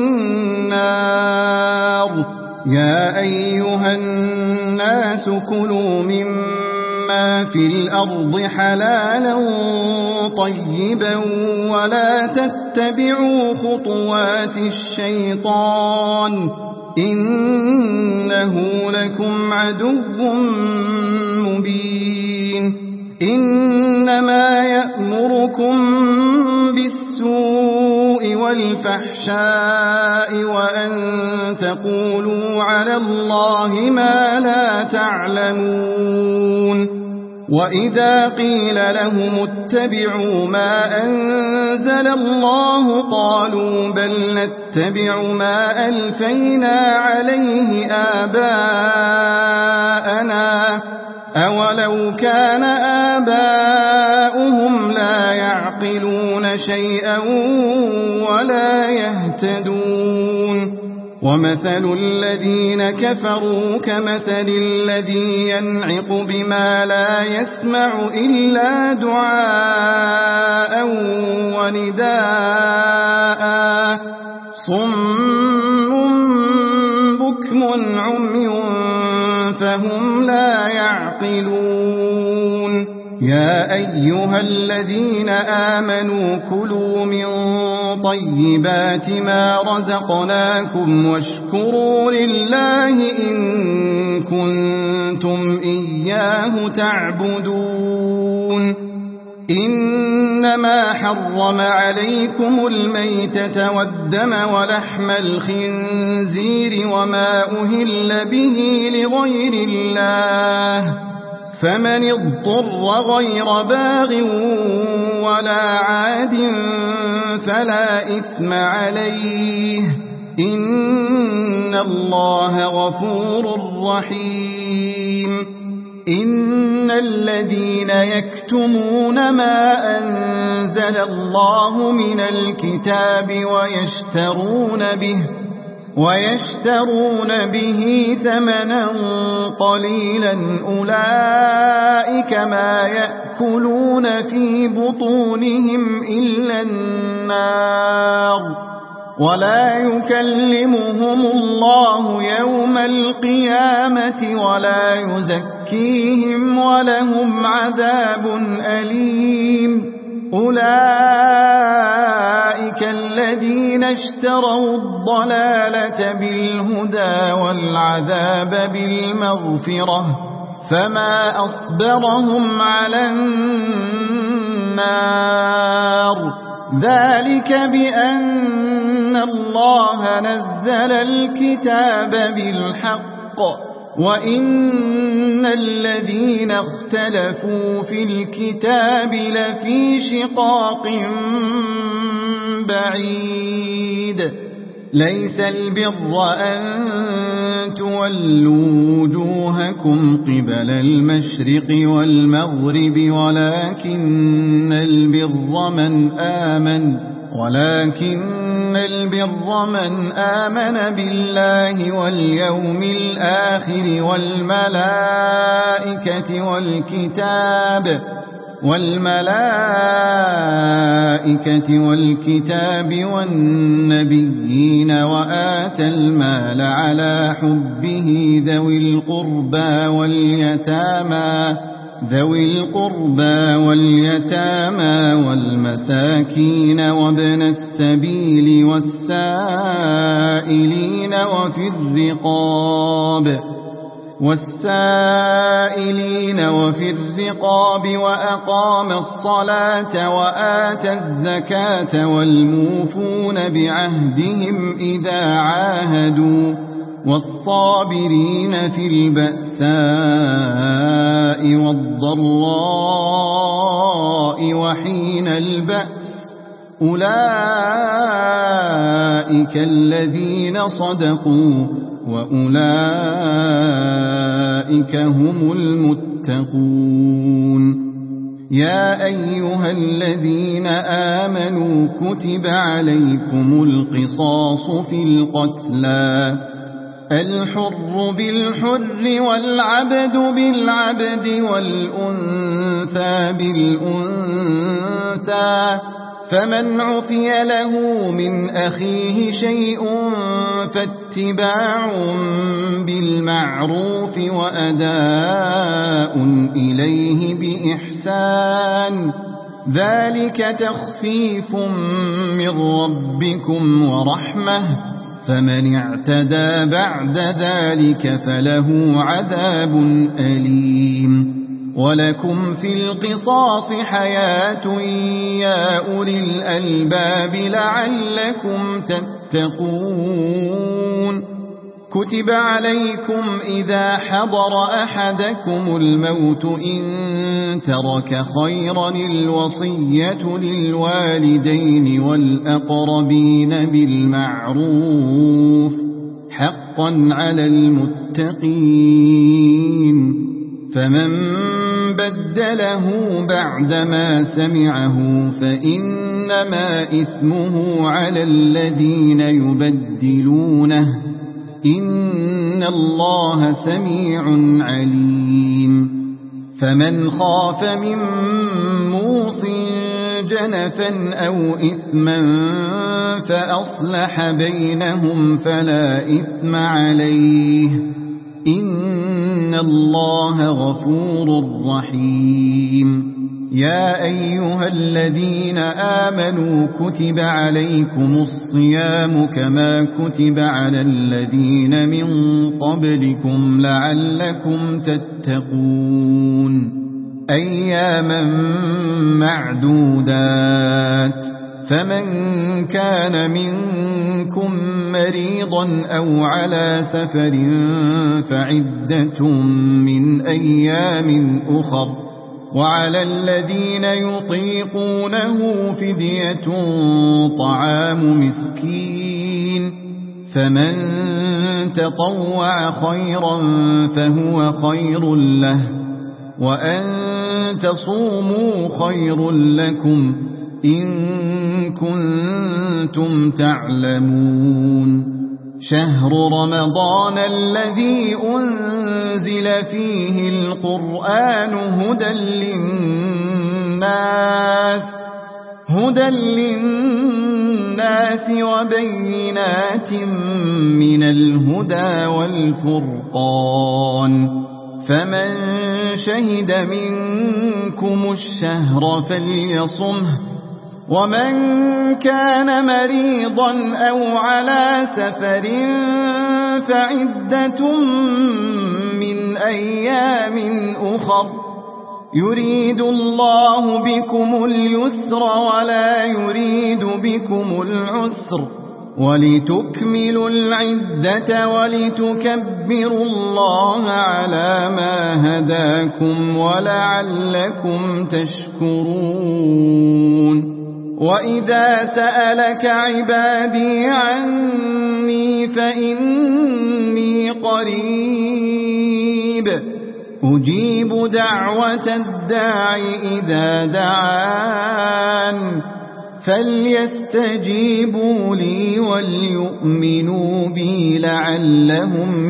النار يا أيها الناس كلوا مما في الأرض حلالا طيبا ولا تتبعوا خطوات الشيطان إنه لكم عدو مبين إنما يأمركم بالسوء والفحشاء وأن تقولوا على الله ما لا تعلمون وإذا قيل لهم اتبعوا ما أنزل الله قالوا بل نتبع ما ألفينا عليه آباءنا أولو كان آباؤهم لا يعقلون شيئا ولا يهتدون ومثل الذين كفروا كمثل الذي ينعق بما لا يسمع إلا دعاء ونداء صم بكم عمي فهم لا يعقلون يا أيها الذين آمنوا كلوا من طيبات ما رزقناكم واشكروا لله إن كنتم إياه تعبدون إنما حرم عليكم الميتة والدم ولحم الخنزير وما أهل به لغير الله فمن اضطر غير باغ ولا عاد فلا إثم عليه إن الله غفور رحيم إن الذين يكتمون ما أنزل الله من الكتاب ويشترون به ثمنا قليلا أولئك ما يأكلون في بطونهم إلا النار ولا يكلمهم الله يوم القيامة ولا يزكيهم ولهم عذاب أليم أولئك الذين اشتروا الضلالة بالهدى والعذاب بالمغفرة فما أصبرهم على النار ذلك بأن الله نزل الكتاب بالحق وإن الذين اختلفوا في الكتاب لفي شقاق بعيد ليس البر أن تولوا وجوهكم قبل المشرق والمغرب ولكن البر من آمن بالله واليوم الآخر والملائكة والكتاب والنبيين وآتى المال على حبه ذوي القربى واليتامى والمساكين وابن السبيل والسائلين وفي الرقاب وأقام الصلاة وآتى الزكاة والموفون بعهدهم إذا عاهدوا والصابرين في البأساء والضراء وحين البأس أولئك الذين صدقوا وأولئك أولئك هم المتقون. يا أيها الذين آمنوا كتب عليكم القصاص في القتلى، الحر بالحر والعبد بالعبد والأنثى بالأنثى، فمن عفي له من أخيه شيء فاتباع بالمعروف وأداء إليه بإحسان، ذلك تخفيف من ربكم ورحمة، فمن اعتدى بعد ذلك فله عذاب أليم. ولكم في القصاص حياة يا أولي الألباب لعلكم تتقون. كتب عليكم إذا حضر أحدكم الموت إن ترك خيرا الوصية للوالدين والأقربين بالمعروف حقا على المتقين، فمن بدله بعدما سمعه فإنما إثمه على الذين يبدلونه، إن الله سميع عليم. فمن خاف من موص جنفا أو إثما فأصلح بينهم فلا إثم عليه، إن الله غفور رحيم. يا أيها الذين آمنوا كتب عليكم الصيام كما كتب على الذين من قبلكم لعلكم تتقون، أياما معدودات، فمن كان منكم مريضا أو على سفر فعدة من أيام أخر، وعلى الذين يطيقونه فدية طعام مسكين، فمن تطوع خيرا فهو خير له، وأن تصوموا خير لكم إن كنتم تعلمون. شهر رمضان الذي أنزل فيه القرآن هدى للناس وبينات من الهدى والفرقان، فمن شهد منكم الشهر فليصمه، ومن كان مريضا أو على سفر فعدة من أيام أخر، يريد الله بكم اليسر ولا يريد بكم العسر، ولتكملوا العدة ولتكبروا الله على ما هداكم ولعلكم تشكرون. وإذا سألك عبادي عني فإني قريب أجيب دعوة الداع إذا دعان، فليستجيبوا لي وليؤمنوا بي لعلهم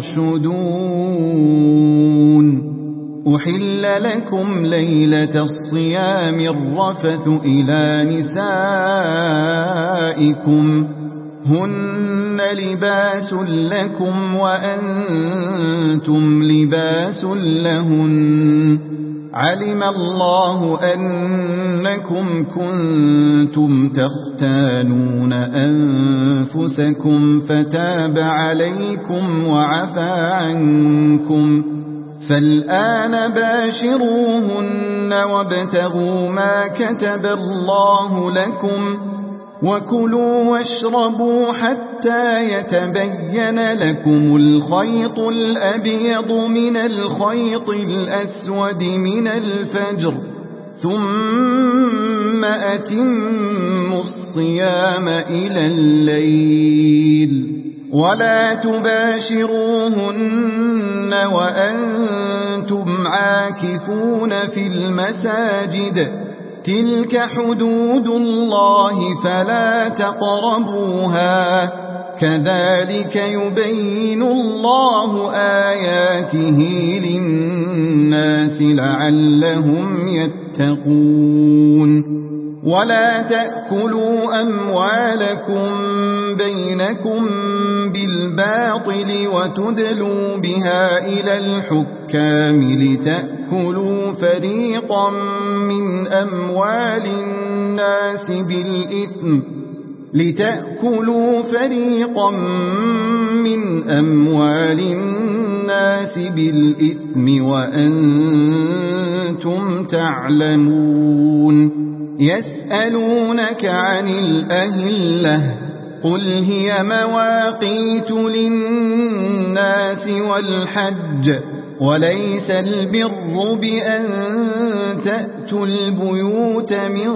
يرشدون. أحل لكم ليلة الصيام الرفث إلى نسائكم هن لباس لكم وأنتم لباس لهن، علم الله أنكم كنتم تختانون أنفسكم فتاب عليكم وعفى عنكم، فالآن باشروهن وابتغوا ما كتب الله لكم، وكلوا واشربوا حتى يتبين لكم الخيط الأبيض من الخيط الأسود من الفجر، ثم أتموا الصيام إلى الليل، ولا تباشروهن وأنتم عاكفون في المساجد تلك حدود الله فلا تقربوها كذلك يبين الله آياته للناس لعلهم يتقون ولا تأكلوا أموالكم بينكم بالباطل وتدلوا بها إلى الحكام لتأكلوا فريقا من أموال الناس بالإثم وأنتم تعلمون يسألونك عن الأهلة قل هي مواقيت للناس والحج وليس البر بأن تأتوا البيوت من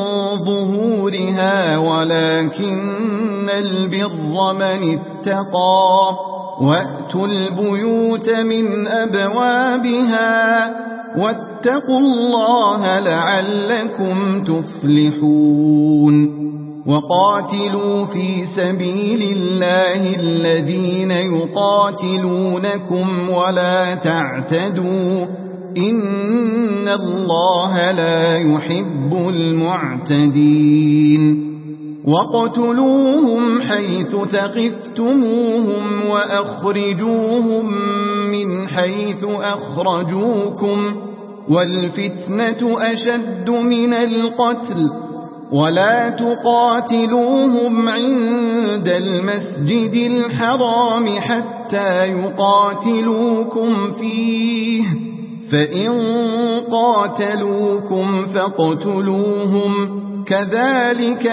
ظهورها ولكن البر من اتقى وأتوا البيوت من أبوابها واتقوا الله لعلكم تفلحون وقاتلوا في سبيل الله الذين يقاتلونكم ولا تعتدوا إن الله لا يحب المعتدين وقتلوهم حيث ثقفتموهم وأخرجوهم من حيث أخرجوكم والفتنة أشد من القتل ولا تقاتلوهم عند المسجد الحرام حتى يقاتلوكم فيه فإن قاتلوكم فاقتلوهم كذلك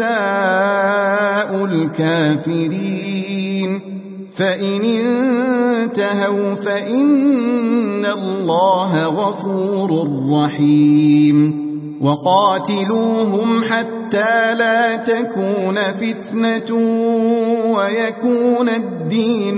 جزاء الكافرين فإن انتهوا فإن الله غفور رحيم وقاتلوهم حتى لا تكون فتنة ويكون الدين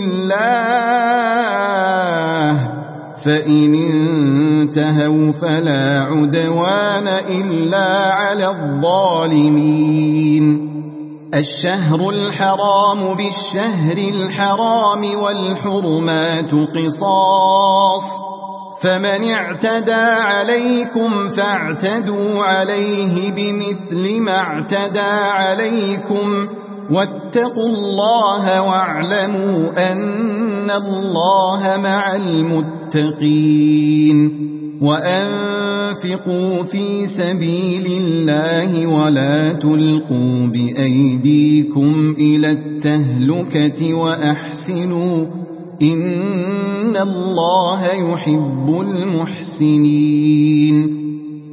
لله فإن انتهوا فلا عدوان إلا على الظالمين الشهر الحرام بالشهر الحرام والحرمات قصاص فمن اعتدى عليكم فاعتدوا عليه بمثل ما اعتدى عليكم واتقوا الله واعلموا أن الله مع المتقين وأنفقوا في سبيل الله ولا تلقوا بأيديكم إلى التهلكة وأحسنوا إن الله يحب المحسنين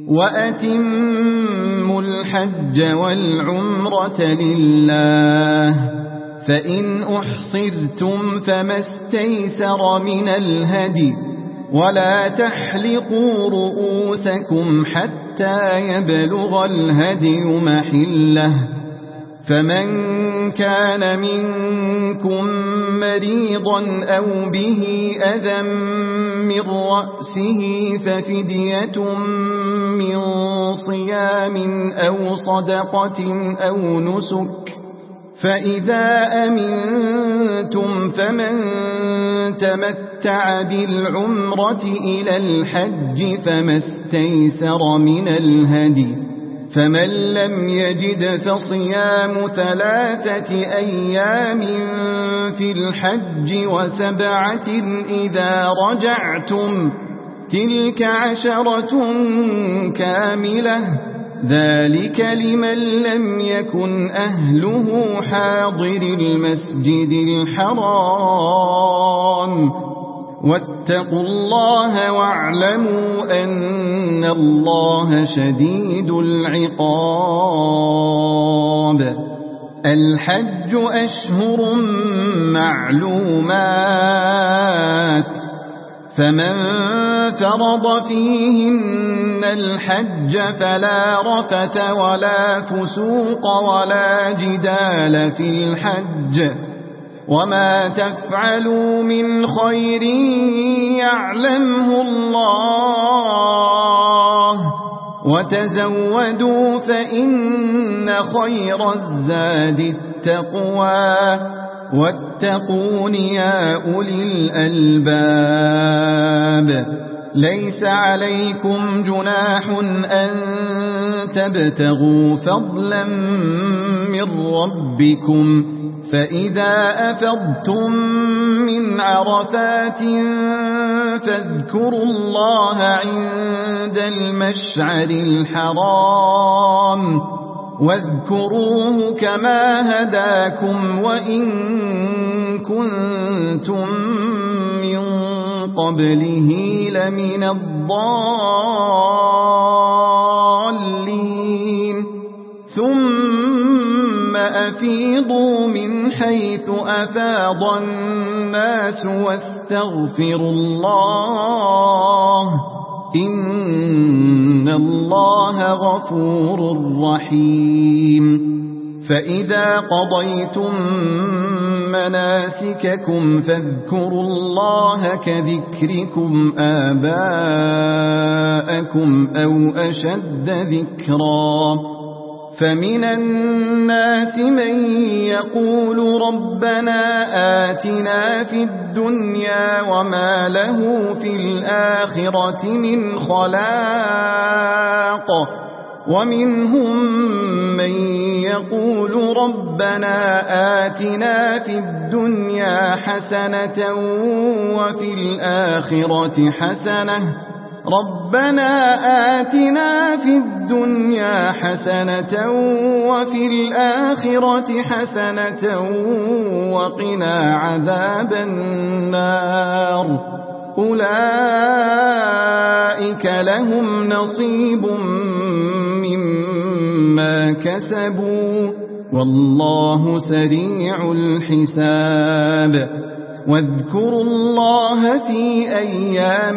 وأتموا الحج والعمرة لله فإن أحصرتم فما استيسر من الهدي ولا تحلقوا رؤوسكم حتى يبلغ الهدي محله فمن كان منكم مريضا أو به أذى من رأسه ففدية من صيام أو صدقة أو نسك فإذا أمنتم فمن تمتع بالعمرة إلى الحج فما استيسر من الهدي فمن لم يجد فصيام 3 أيام في الحج و7 إذا رجعتم تلك 10 كاملة ذلك لمن لم يكن أهله حاضر المسجد الحرام واتقوا الله واعلموا أن الله شديد العقاب الحج أشهر معلومات فمن فرض فيهن الحج فلا رفث ولا فسوق ولا جدال في الحج وما تفعلوا من خير يعلمه الله وتزودوا فإن خير الزاد التقوى واتقون يا أولي الألباب ليس عليكم جناح أن تبتغوا فضلا من ربكم فإذا أفضتم من عرفات فاذكروا الله عند المشعر الحرام واذكروه كما هداكم وإن كنتم من قبله لمن الضالين ثم أفيضوا من حيث أفاض الناس واستغفروا الله إن الله غفور رحيم فإذا قضيتم مناسككم فاذكروا الله كذكركم آباءكم أو أشد ذكرا فمن الناس من يقول ربنا آتنا في الدنيا وما له في الآخرة من خلاق ومنهم من يقول ربنا آتنا في الدنيا حسنة وفي الآخرة حسنة ربنا آتنا في الدنيا حسنة وفي الآخرة حسنة وقنا عذاب النار أولئك لهم نصيب مما كسبوا والله سريع الحساب واذكروا الله في أيام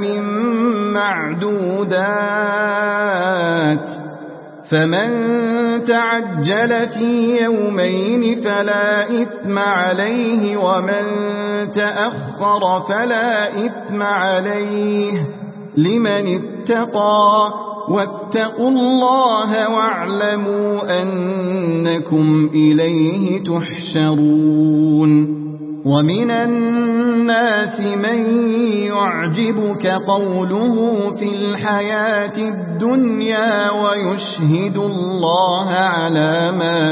معدودات فمن تعجل في يومين فلا إثم عليه ومن تأخر فلا إثم عليه لمن اتقى واتقوا الله واعلموا أنكم إليه تحشرون ومن الناس من يعجبك قوله في الحياة الدنيا ويشهد الله على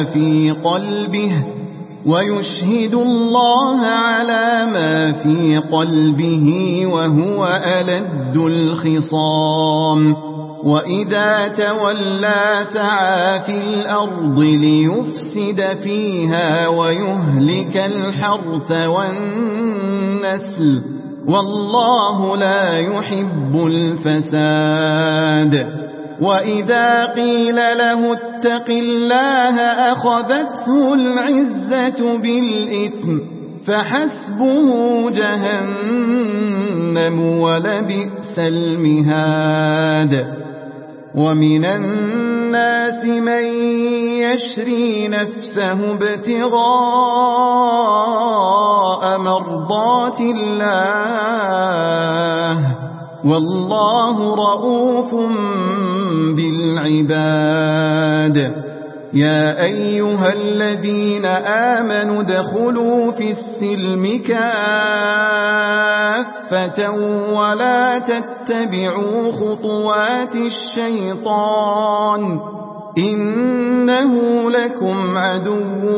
ما في قلبه وهو ألد الخصام وإذا تولى سعى في الأرض ليفسد فيها ويهلك الحرث والنسل والله لا يحب الفساد وإذا قيل له اتق الله أخذته العزة بالإثم فحسبه جهنم ولبئس المهاد ومن الناس من يشري نفسه ابتغاء مرضات الله والله رؤوف بالعباد يا أيها الذين آمنوا ادخلوا في السلم كافة ولا تتبعوا خطوات الشيطان إنه لكم عدو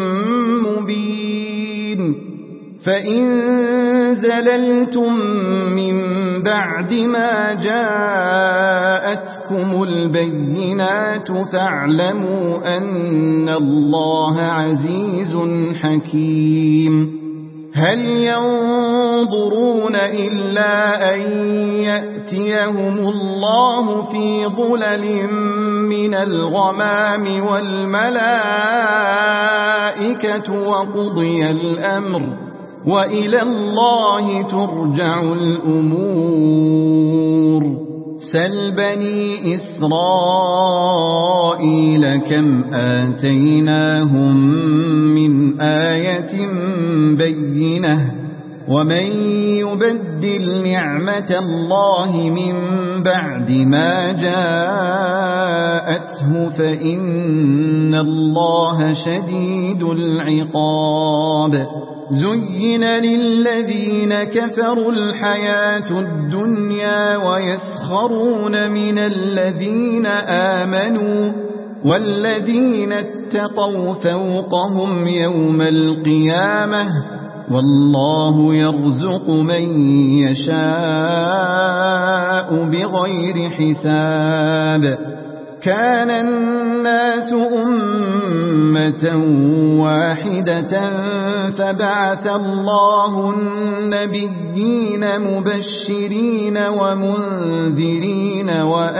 مبين فإن زللتم من بعد ما جاءتكم البينات فاعلموا أن الله عزيز حكيم هل ينظرون إلا أن يأتيهم الله في ظلل من الغمام والملائكة وقضي الأمر وإلى الله ترجع الأمور سل بني إسرائيل كم آتيناهم من آية ومن يبدل نعمة الله من بعد ما جاءته فإن الله شديد العقاب زين للذين كفروا الحياة الدنيا ويسخرون من الذين آمنوا والذين اتقوا فوقهم يوم القيامة والله يرزق من يشاء بغير حساب كان الناس أمة واحدة فبعث الله النبيين مبشرين ومنذرين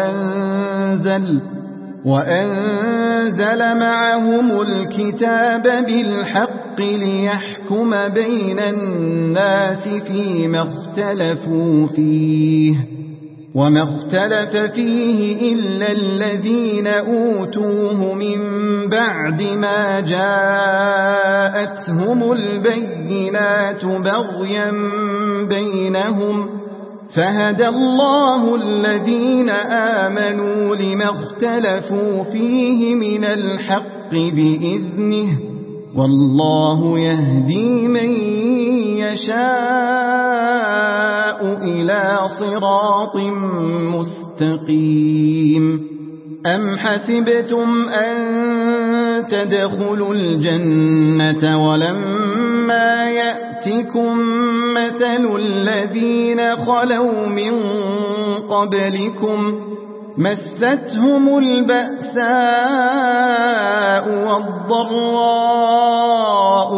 وأنزل معهم الكتاب بالحق ليحكم بين الناس فيما اختلفوا فيه وما اختلف فيه إلا الذين أوتوه من بعد ما جاءتهم البينات بغيا بينهم فهدى الله الذين آمنوا لما اختلفوا فيه من الحق بإذنه والله يهدي من يشاء إلى صراط مستقيم أم حسبتم أن تدخلوا الجنة ولما يأتكم مثل الذين خلوا من قبلكم مستهم البأساء والضراء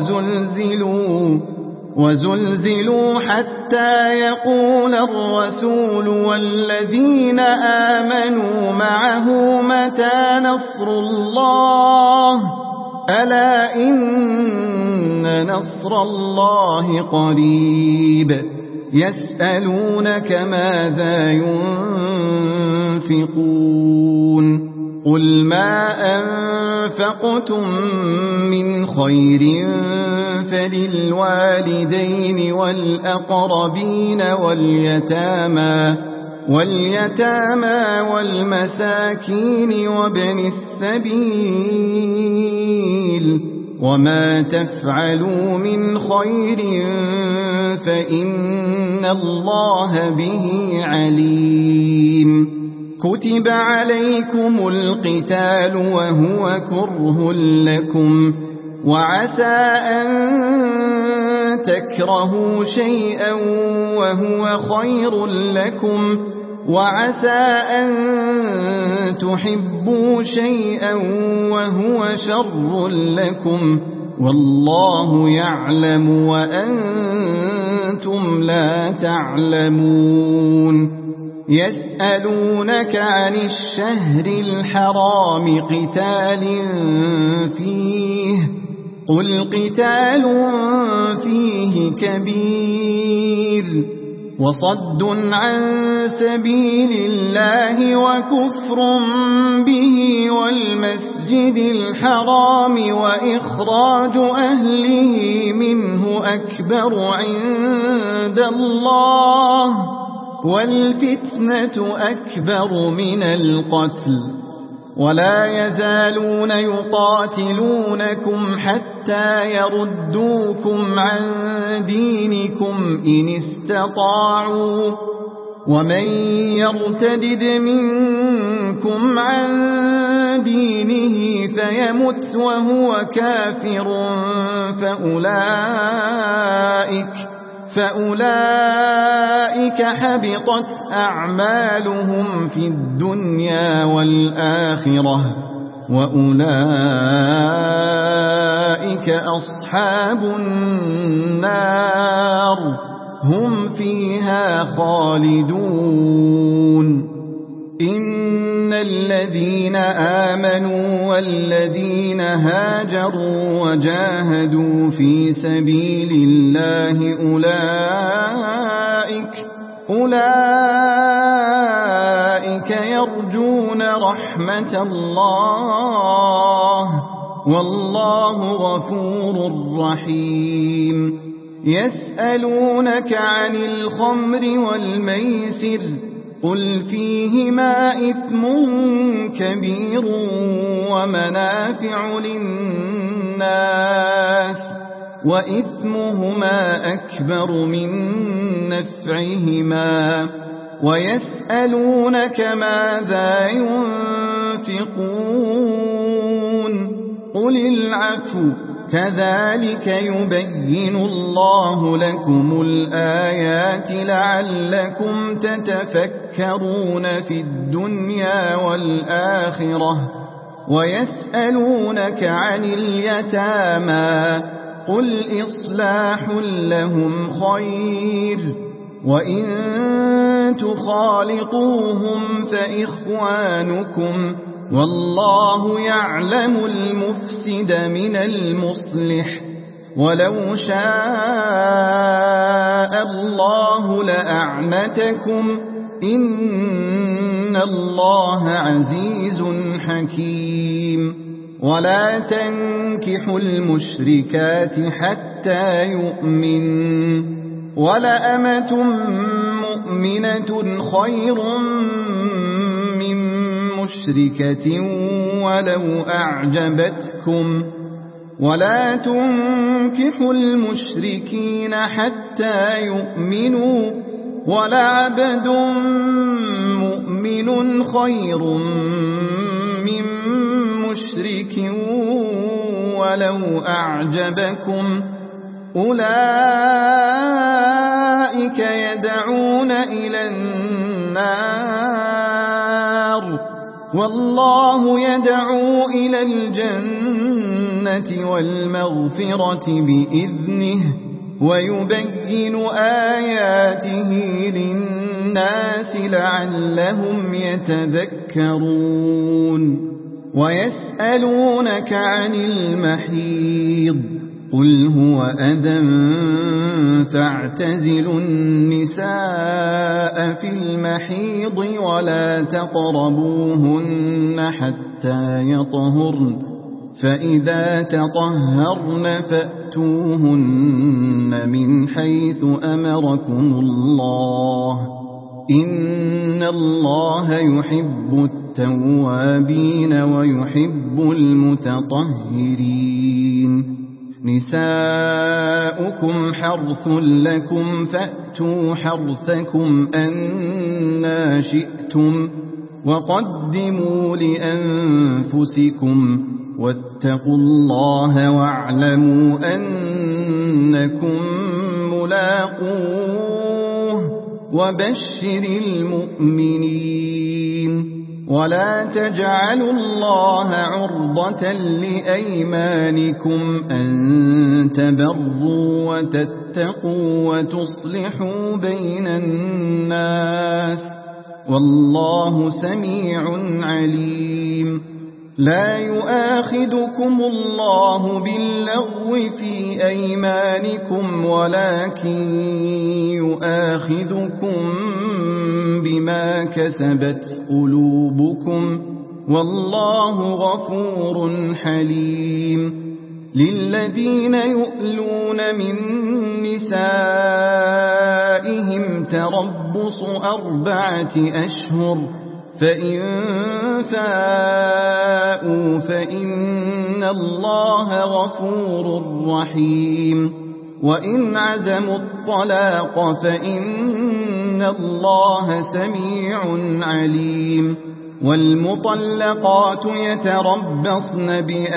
وزلزلوا حتى يقول الرسول والذين آمنوا معه متى نصر الله ألا إن نصر الله قريب يسألونك ماذا ينفقون قل ما أنفقتم من خير فللوالدين والأقربين واليتامى والمساكين وابن السبيل وما تفعلوا من خير فإن الله به عليم كتب عليكم القتال وهو كره لكم وعسى أن تكرهوا شيئا وهو خير لكم وعسى أن تحبوا شيئا وهو شر لكم والله يعلم وأنتم لا تعلمون يسألونك عن الشهر الحرام قتال فيه قل قتال فيه كبير وصد عن سبيل الله وكفر به والمسجد الحرام وإخراج أهله منه أكبر عند الله والفتنة أكبر من القتل ولا يزالون يقاتلونكم حتى يردوكم عن دينكم إن استطاعوا ومن يرتدد منكم عن دينه فيمت وهو كافر فأولئك حبطت أعمالهم في الدنيا والآخرة وأولئك أصحاب النار هم فيها خالدون إن الذين آمنوا والذين هاجروا وجاهدوا في سبيل الله أولئك يرجون رحمة الله والله غفور رحيم يسألونك عن الخمر والميسر قل فيهما إثم كبير ومنافع للناس وإثمهما أكبر من نفعهما ويسألونك ماذا ينفقون قل العفو كذلك يبين الله لكم الآيات لعلكم تتفكرون في الدنيا والآخرة ويسألونك عن اليتامى قل إصلاح لهم خير وإن تخالطوهم فإخوانكم والله يعلم المفسد من المصلح ولو شاء الله لأعنتكم إن الله عزيز حكيم ولا تنكحوا المشركات حتى يؤمن ولأمة مؤمنة خير من مشركة ولو أعجبتكم ولا تنكحوا المشركين حتى يؤمنوا ولعبد مؤمن خير من مشرك ولو أعجبكم أولئك يدعون إلى النار والله يدعو إلى الجنة والمغفرة بإذنه ويبين آياته للناس لعلهم يتذكرون ويسألونك عن المحيض قل هو أذى فاعتزلوا النساء في المحيض ولا تقربوهن حتى يطهرن فإذا تطهرن فأتوهن من حيث أمركم الله إن الله يحب التوابين ويحب المتطهرين نساؤكم حرث لكم فأتوا حرثكم أنى شئتم وقدموا لأنفسكم واتقوا الله واعلموا أنكم ملاقوه وبشر المؤمنين ولا تجعلوا الله عرضة لأيمانكم أن تبروا وتتقوا وتصلحوا بين الناس والله سميع عليم لا يؤاخذكم الله باللغو في أيمانكم ولكن يؤاخذكم بما كسبت قلوبكم والله غفور حليم للذين يؤلون من نسائهم تربص 4 أشهر فإن فاءوا فإن الله غفور رحيم وإن عزموا الطلاق فإن الله سميع عليم والمطلقات يتربصن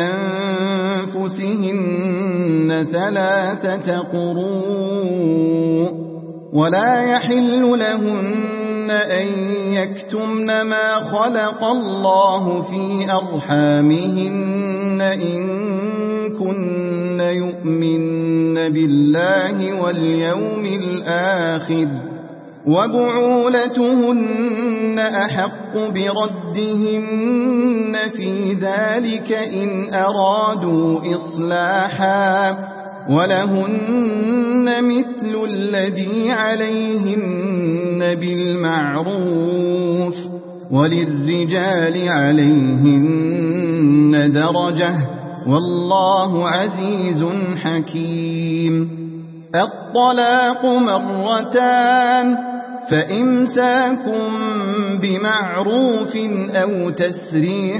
بأنفسهن 3 قروء ولا يحل لهن أن يكتمن ما خلق الله في أرحامهن إن كن يؤمن بالله واليوم الآخر وبعولتهن أحق بردهن في ذلك إن أرادوا إصلاحا ولهن مثل الذي عليهن بالمعروف وللرجال عليهن درجة والله عزيز حكيم الطلاق مرتان فإمساك بمعروف أو تسريح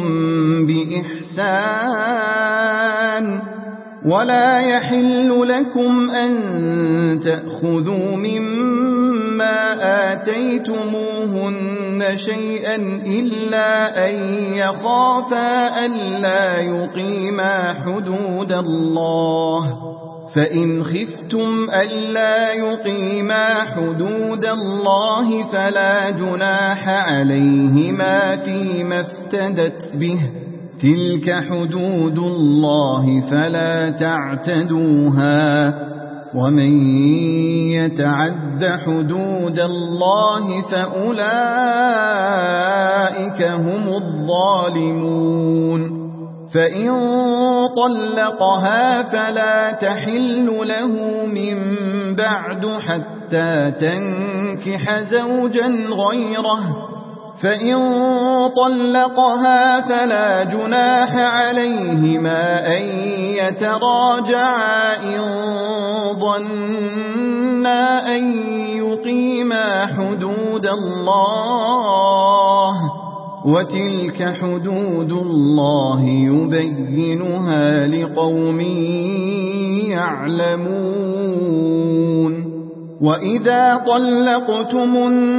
بإحسان ولا يحل لكم أن تأخذوا مما آتيتموهن شيئا إلا أن يخافا ألا يقيما حدود الله فإن خفتم ألا يقيما حدود الله فلا جناح عليهما فيما افتدت به تلك حدود الله فلا تعتدوها ومن يتعد حدود الله فأولئك هم الظالمون فإن طلقها فلا تحل له من بعد حتى تنكح زوجا غيره فإن طلقها فلا جناح عليهما أن يتراجعا إن ظنا أن يقيما حدود الله وتلك حدود الله يبينها لقوم يعلمون وإذا طلقتم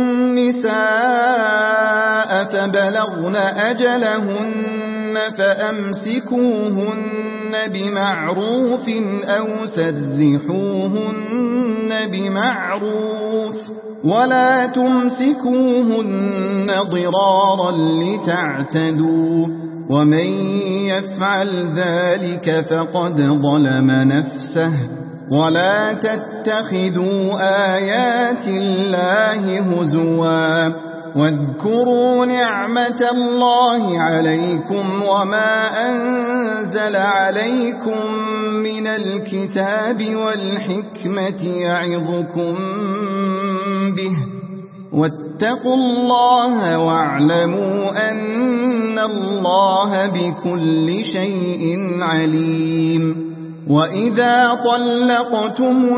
النساء فبلغن أجلهن فأمسكوهن بمعروف أو سرحوهن بمعروف ولا تمسكوهن ضرارا لتعتدوا ومن يفعل ذلك فقد ظلم نفسه ولا تتخذوا آيات الله هزوا واذكروا نعمة الله عليكم وما أنزل عليكم من الكتاب والحكمة يعظكم به واتقوا الله واعلموا أن الله بكل شيء عليم وإذا طلقتم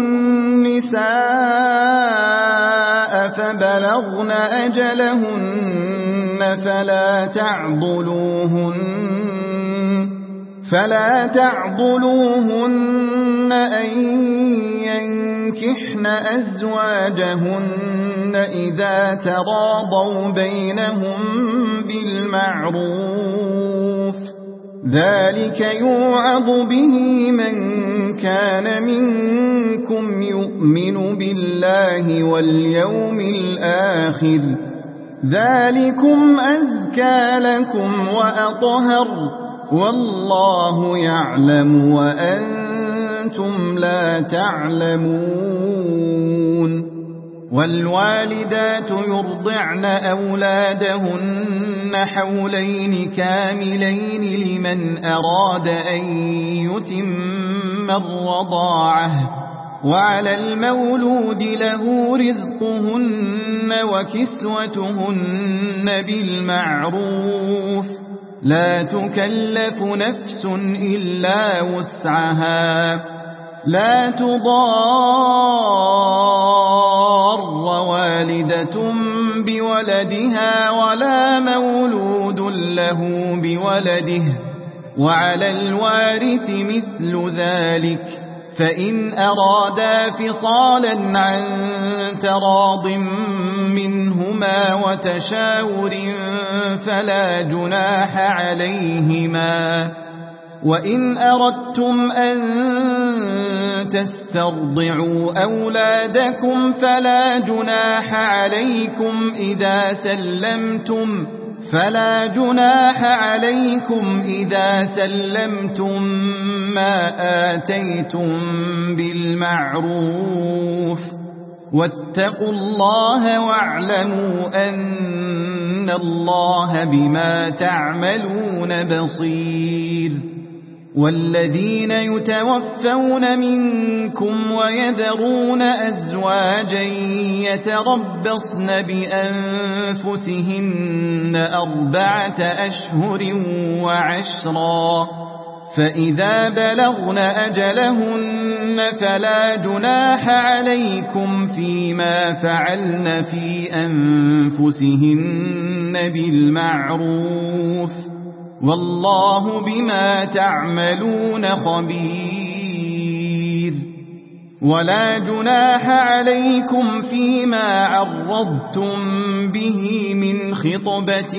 النساء فبلغن أجلهن فلا تعضلوهن أن ينكحن أزواجهن إذا تراضوا بينهم بالمعروف ذلك يوعظ به من كان منكم يؤمن بالله واليوم الآخر ذلكم أزكى لكم وأطهر والله يعلم وأنتم لا تعلمون والوالدات يرضعن أولادهن حولين كاملين لمن أراد أن يتم الرضاعة وعلى المولود له رزقهن وكسوتهن بالمعروف لا تكلف نفس إلا وسعها لا تضار والدة بولدها ولا مولود له بولده وعلى الوارث مثل ذلك فإن أرادا فصالا عن تراض منهما وتشاور فلا جناح عليهما وإن أردتم أن تسترضعوا أولادكم فلا جناح عليكم إذا سلمتم ما آتيتم بالمعروف واتقوا الله واعلموا أن الله بما تعملون بصير والذين يتوفون منكم ويذرون أزواجا يتربصن بأنفسهن 4 أشهر وعشرا فإذا بلغن أجلهن فلا جناح عليكم فيما فعلن في أنفسهن بالمعروف والله بما تعملون خبير ولا جناح عليكم فيما عرضتم به من خطبة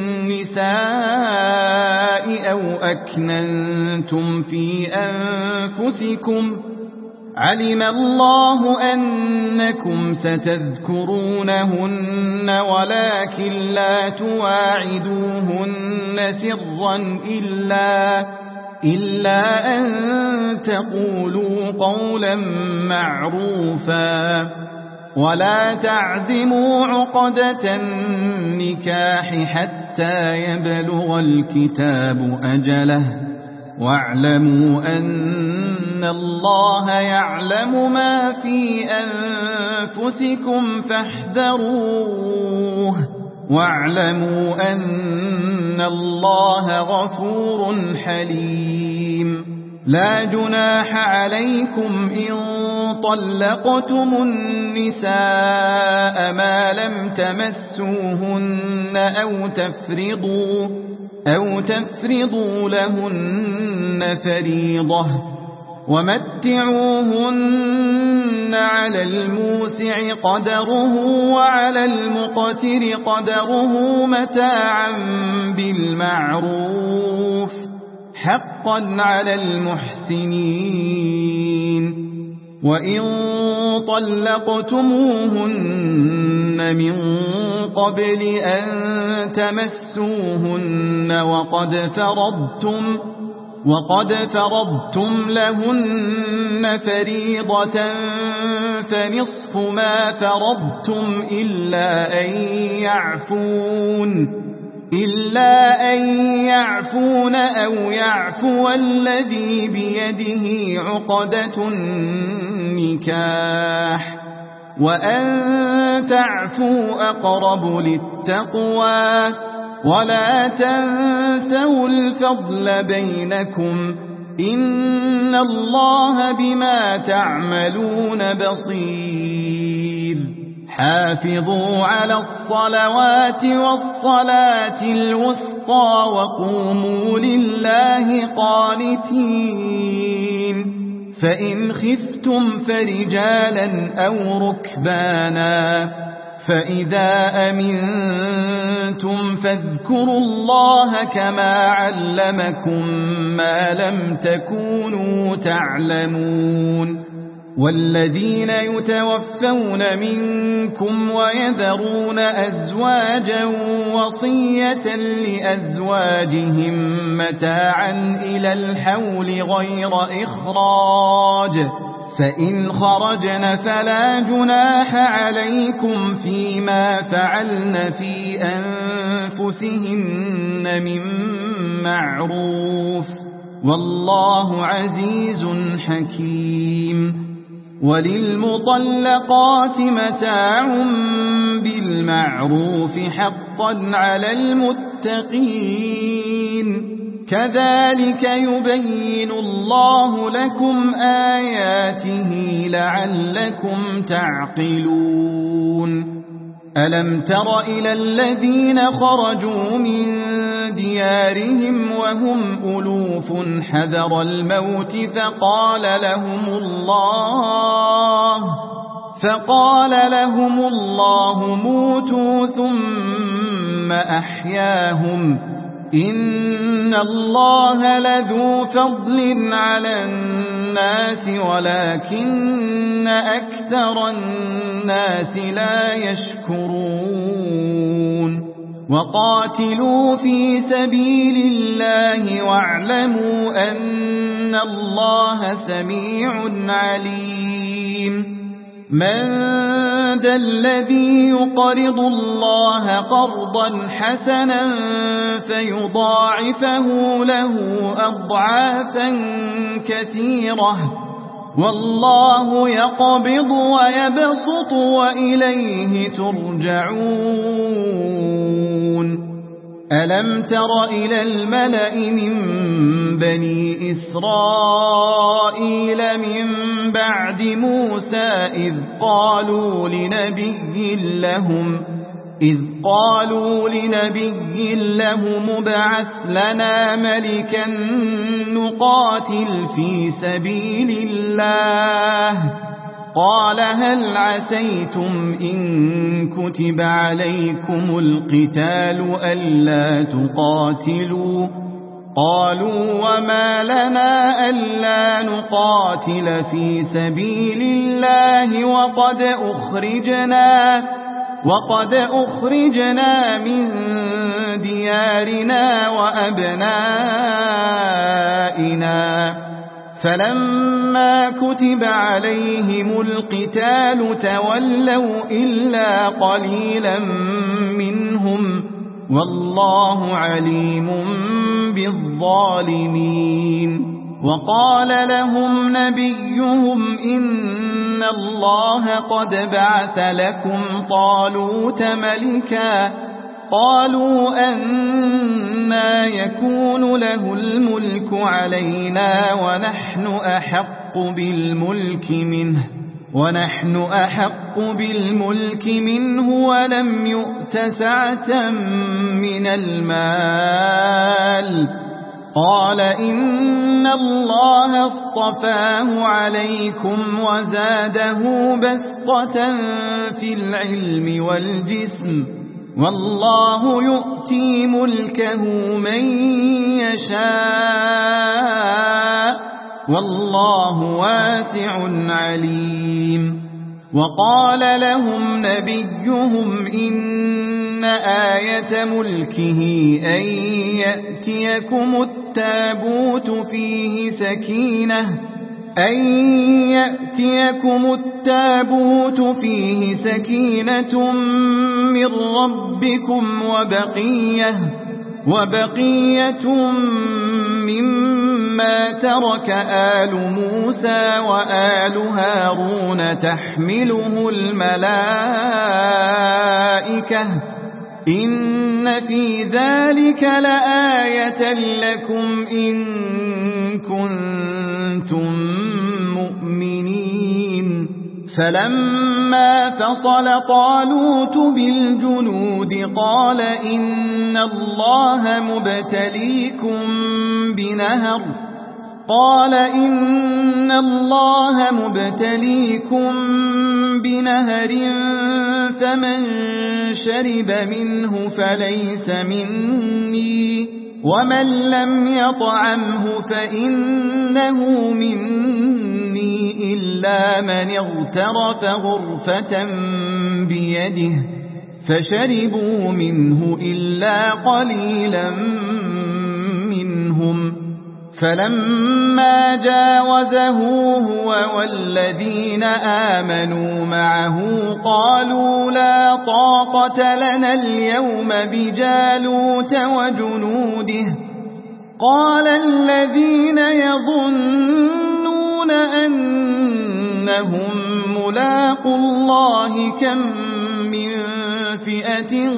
النساء أو أكننتم في أنفسكم علم الله أنكم ستذكرونهن ولكن لا تواعدوهن سرا إلا أن تقولوا قولا معروفا ولا تعزموا عقدة النكاح حتى يبلغ الكتاب أجله واعلموا أن الله يعلم ما في أنفسكم فاحذروه واعلموا أن الله غفور حليم لا جناح عليكم إن طلقتم النساء ما لم تمسوهن أو تفرضوا لهن فريضة ومتعوهن على الموسع قدره وعلى المقتر قدره متاعا بالمعروف حقا على المحسنين وإن طلقتموهن من قبل أن تمسوهن وقد فرضتم لهن فريضة فنصف ما فرضتم إلا أن يعفون أو يعفو الذي بيده عقدة النكاح وأن تعفوا أقرب للتقوى ولا تنسوا الفضل بينكم إن الله بما تعملون بصير حافظوا على الصلوات والصلاة الوسطى وقوموا لله قانتين فإن خفتم فرجالا أو ركبانا فإذا أمنتم فاذكروا الله كما علمكم ما لم تكونوا تعلمون والذين يتوفون منكم ويذرون أزواجا وصية لأزواجهم متاعا إلى الحول غير إخراج فإن خرجن فلا جناح عليكم فيما فعلن في أنفسهن من معروف والله عزيز حكيم وللمطلقات متاع بالمعروف حقا على المتقين كذلك يبين الله لكم آياته لعلكم تعقلون ألم تر إلى الذين خرجوا من ديارهم وهم ألوف حذر الموت فقال لهم الله موتوا ثم أحياهم إن الله لذو فضل على الناس ولكن أكثر الناس لا يشكرون وقاتلوا في سبيل الله واعلموا أن الله سميع عليم من ذا الذي يقرض الله قرضا حسنا فيضاعفه له أضعافا كثيرة والله يقبض ويبسط وإليه ترجعون ألم تر إلى الملأ من بني إسرائيل من بعد موسى إذ قالوا لنبي لهم ابعث لنا ملكا نقاتل في سبيل الله قال هل عسيتم إن كتب عليكم القتال ألا تقاتلوا قالوا وما لنا ألا نقاتل في سبيل الله وقد أخرجنا من ديارنا وأبنائنا فلما كتب عليهم القتال تولوا إلا قليلا منهم والله عليم بالظالمين وقال لهم نبيهم إن الله قد بعث لكم طالوت ملكا قالوا أنى يكون له الملك علينا ونحن أحق بالملك منه ولم يؤت سعة من المال قال إن الله اصطفاه عليكم وزاده بسطة في العلم والجسم والله يؤتي ملكه من يشاء والله واسع عليم وقال لهم نبيهم إن آية ملكه أن يأتيكم التابوت فيه سكينة من ربكم وبقية مما ترك آل موسى وآل هارون تحمله الملائكة إن في ذلك لآية لكم إن كنتم مؤمنين فلما فصل طالوت بالجنود قال إن الله مبتليكم بنهر فمن شرب منه فليس مني ومن لم يطعمه فإنه مني إلا من اغترف غرفة بيده فشربوا منه إلا قليلا منهم فلما جاوزه هو والذين آمنوا معه قالوا لا طاقة لنا اليوم بجالوت وجنوده قال الذين يظنون أنهم ملاقو الله كم من فئة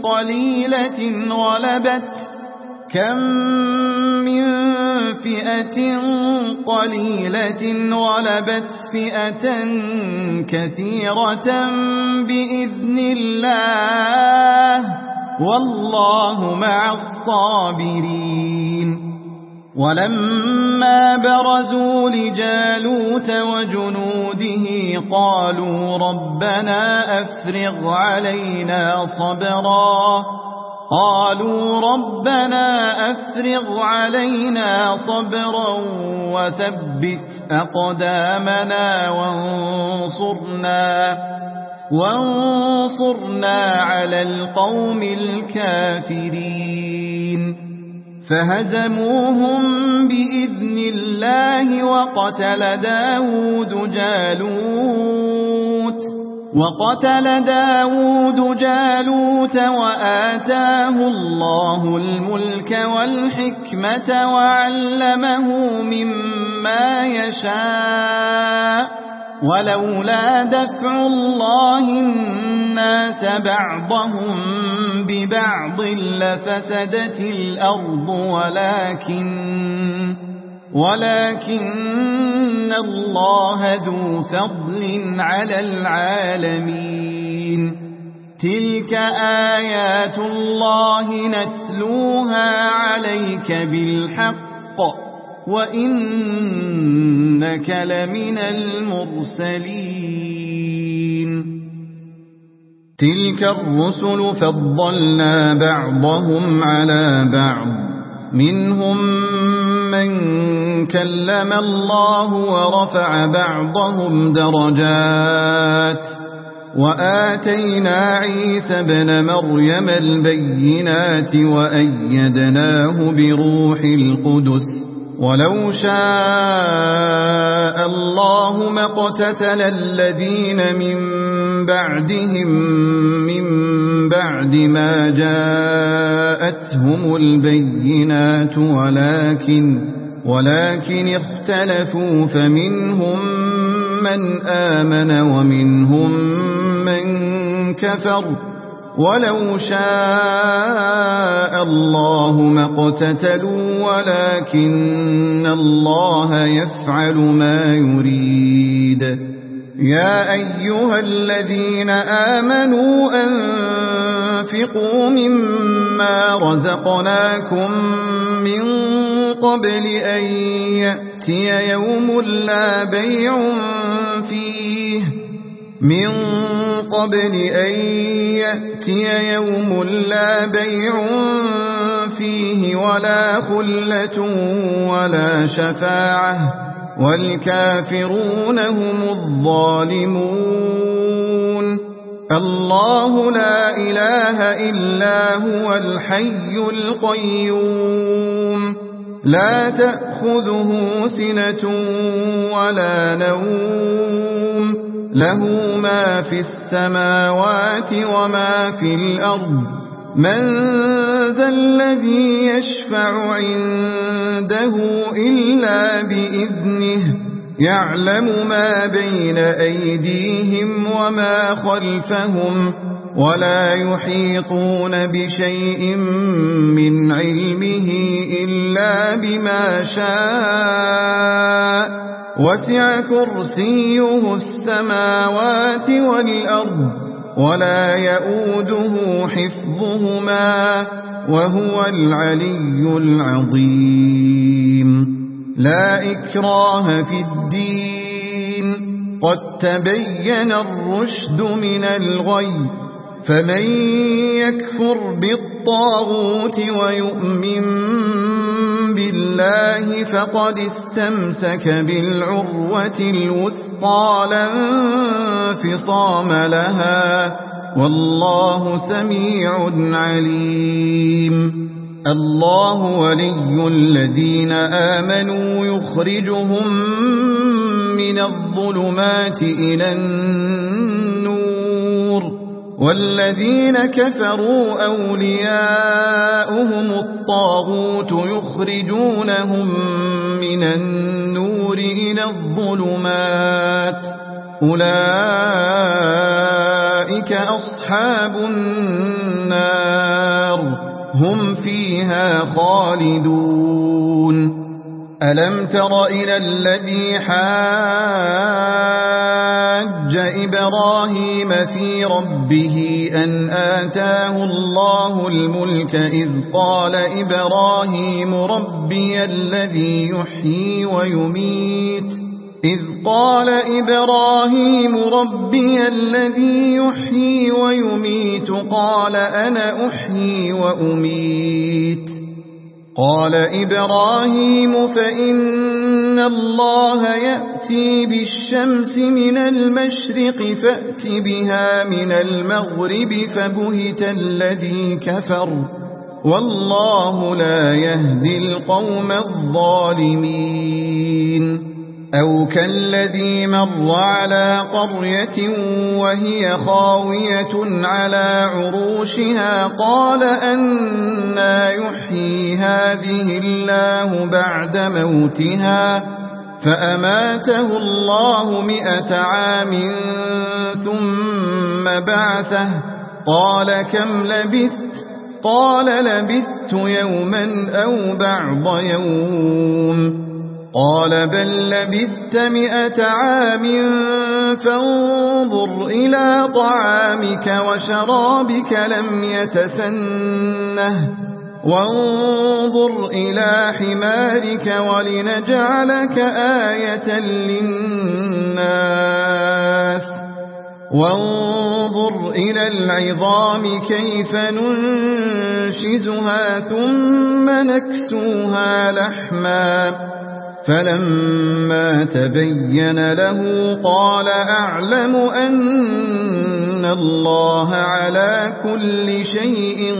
قليلة غلبت فئة كثيرة بإذن الله والله مع الصابرين ولما برزوا لجالوت وجنوده قالوا ربنا أفرغ علينا صبرا وثبت أقدامنا وانصرنا على القوم الكافرين فهزموهم بإذن الله وقتل داود جالوت وآتاه الله الملك والحكمة وعلمه مما يشاء ولولا دفع الله الناس بعضهم ببعض ببعض لفسدت الأرض ولكن الله ذو فضل على العالمين. تلك آيات الله نتلوها عليك بالحق وإنك لمن المرسلين. تلك الرسل فضلنا بعضهم على بعض، منهم من كلم الله ورفع بعضهم درجات، وآتينا عيسى ابن مريم البينات وأيدناه بروح القدس. ولو شاء الله ما اقتتل الذين من بعدهم من بعد ما جاءتهم البينات ولكن اختلفوا، فمنهم من آمن ومنهم من كفر. ولو شاء الله ما اقتتلوا ولكن الله يفعل ما يريد. يا أيها الذين آمنوا أنفقوا مما رزقناكم من قبل أن يأتي يوم لا بيع فيه ولا خلة ولا شفاعة والكافرون هم الظالمون. الله لا إله إلا هو الحي القيوم، لا تأخذه سنة ولا نوم، له ما في السماوات وما في الأرض. من ذا الذي يشفع عنده إلا بإذنه، يعلم ما بين أيديهم وما خلفهم، ولا يحيطون بشيء من علمه إلا بما شاء. وسع كرسيه السماوات والأرض ولا يؤوده حفظهما وهو العلي العظيم. لا إكراه في الدين، قد تبين الرشد من الغي، فمن يكفر بالطاغوت ويؤمن بالله فقد استمسك بالعروة الوثقى لا انفصام لها، والله سميع عليم. الله ولي الذين آمنوا يخرجهم من الظلمات إلى النور، والذين كفروا أولياؤهم الطاغوت يخرجونهم من النور إلى الظلمات، أولئك أصحاب النار هم فيها خالدون. ألم تر إلى الذي حاج إبراهيم في ربه أن آتاه الله الملك إذ قال إبراهيم ربي الذي يحيي ويميت قال أنا أحيي وأميت. قال إبراهيم فإن الله يأتي بالشمس من المشرق فأت بها من المغرب فبهت الذي كفر والله لا يهدي القوم الظالمين. أو كالذي مر على قرية وهي خاوية على عروشها قال أنى يحيي هذه الله بعد موتها فأماته الله 100 عام ثم بعثه قال كم لبثت؟ قال لبثت يوما أو بعض يوم قال بل لبثت 100 عام فانظر إلى طعامك وشرابك لم يتسنه وانظر إلى حمارك ولنجعلك آية للناس وانظر إلى العظام كيف ننشزها ثم نكسوها لحما فلما تبين له قال أعلم أن الله على كل شيء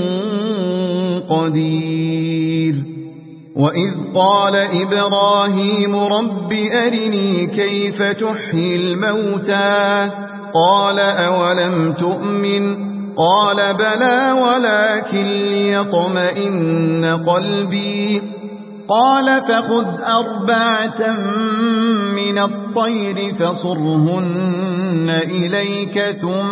قدير وإذ قال إبراهيم رب أرني كيف تحيي الموتى قال أولم تؤمن قال بلى ولكن ليطمئن قلبي قال فخذ 4 من الطير فصرهن إليك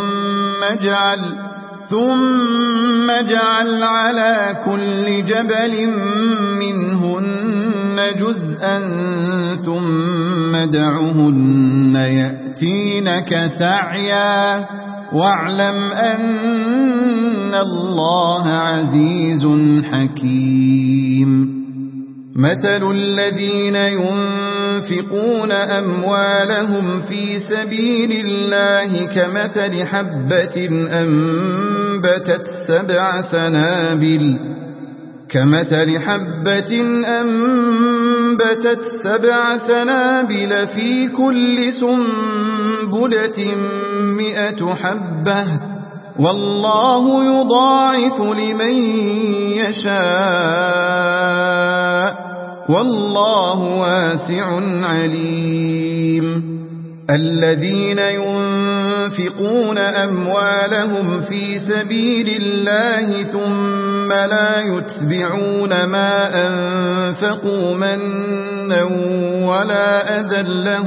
ثم اجعل على كل جبل منهن جزءا ثم ادعهن يأتينك سعيا واعلم أن الله عزيز حكيم مثل الذين ينفقون أموالهم في سبيل الله كمثل حبة أنبتت 7 سنابل في كل سنبلة 100 حبة والله يضاعف لمن يشاء والله واسع عليم الذين ينفقون أموالهم في سبيل الله ثم لا يتبعون ما أنفقوا منا ولا أذى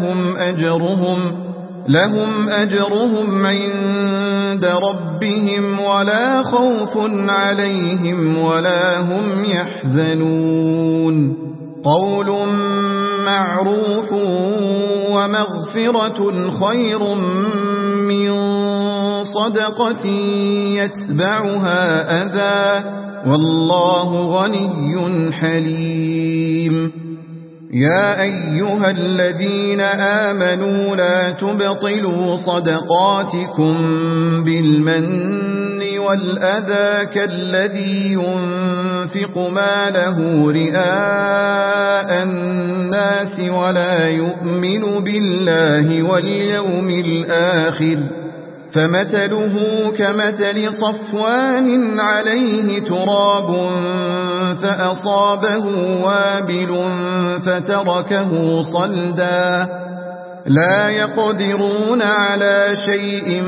لهم أجرهم عند ربهم ولا خوف عليهم ولا هم يحزنون قول معروف ومغفرة خير من صدقة يتبعها أذى والله غني حليم يا أيها الذين آمنوا لا تبطلوا صدقاتكم بالمن والأذى كالذي ينفق ماله رئاء الناس ولا يؤمن بالله واليوم الآخر فمثله كمثل صفوان عليه تراب فأصابه وابل فتركه صلدا لا يقدرون على شيء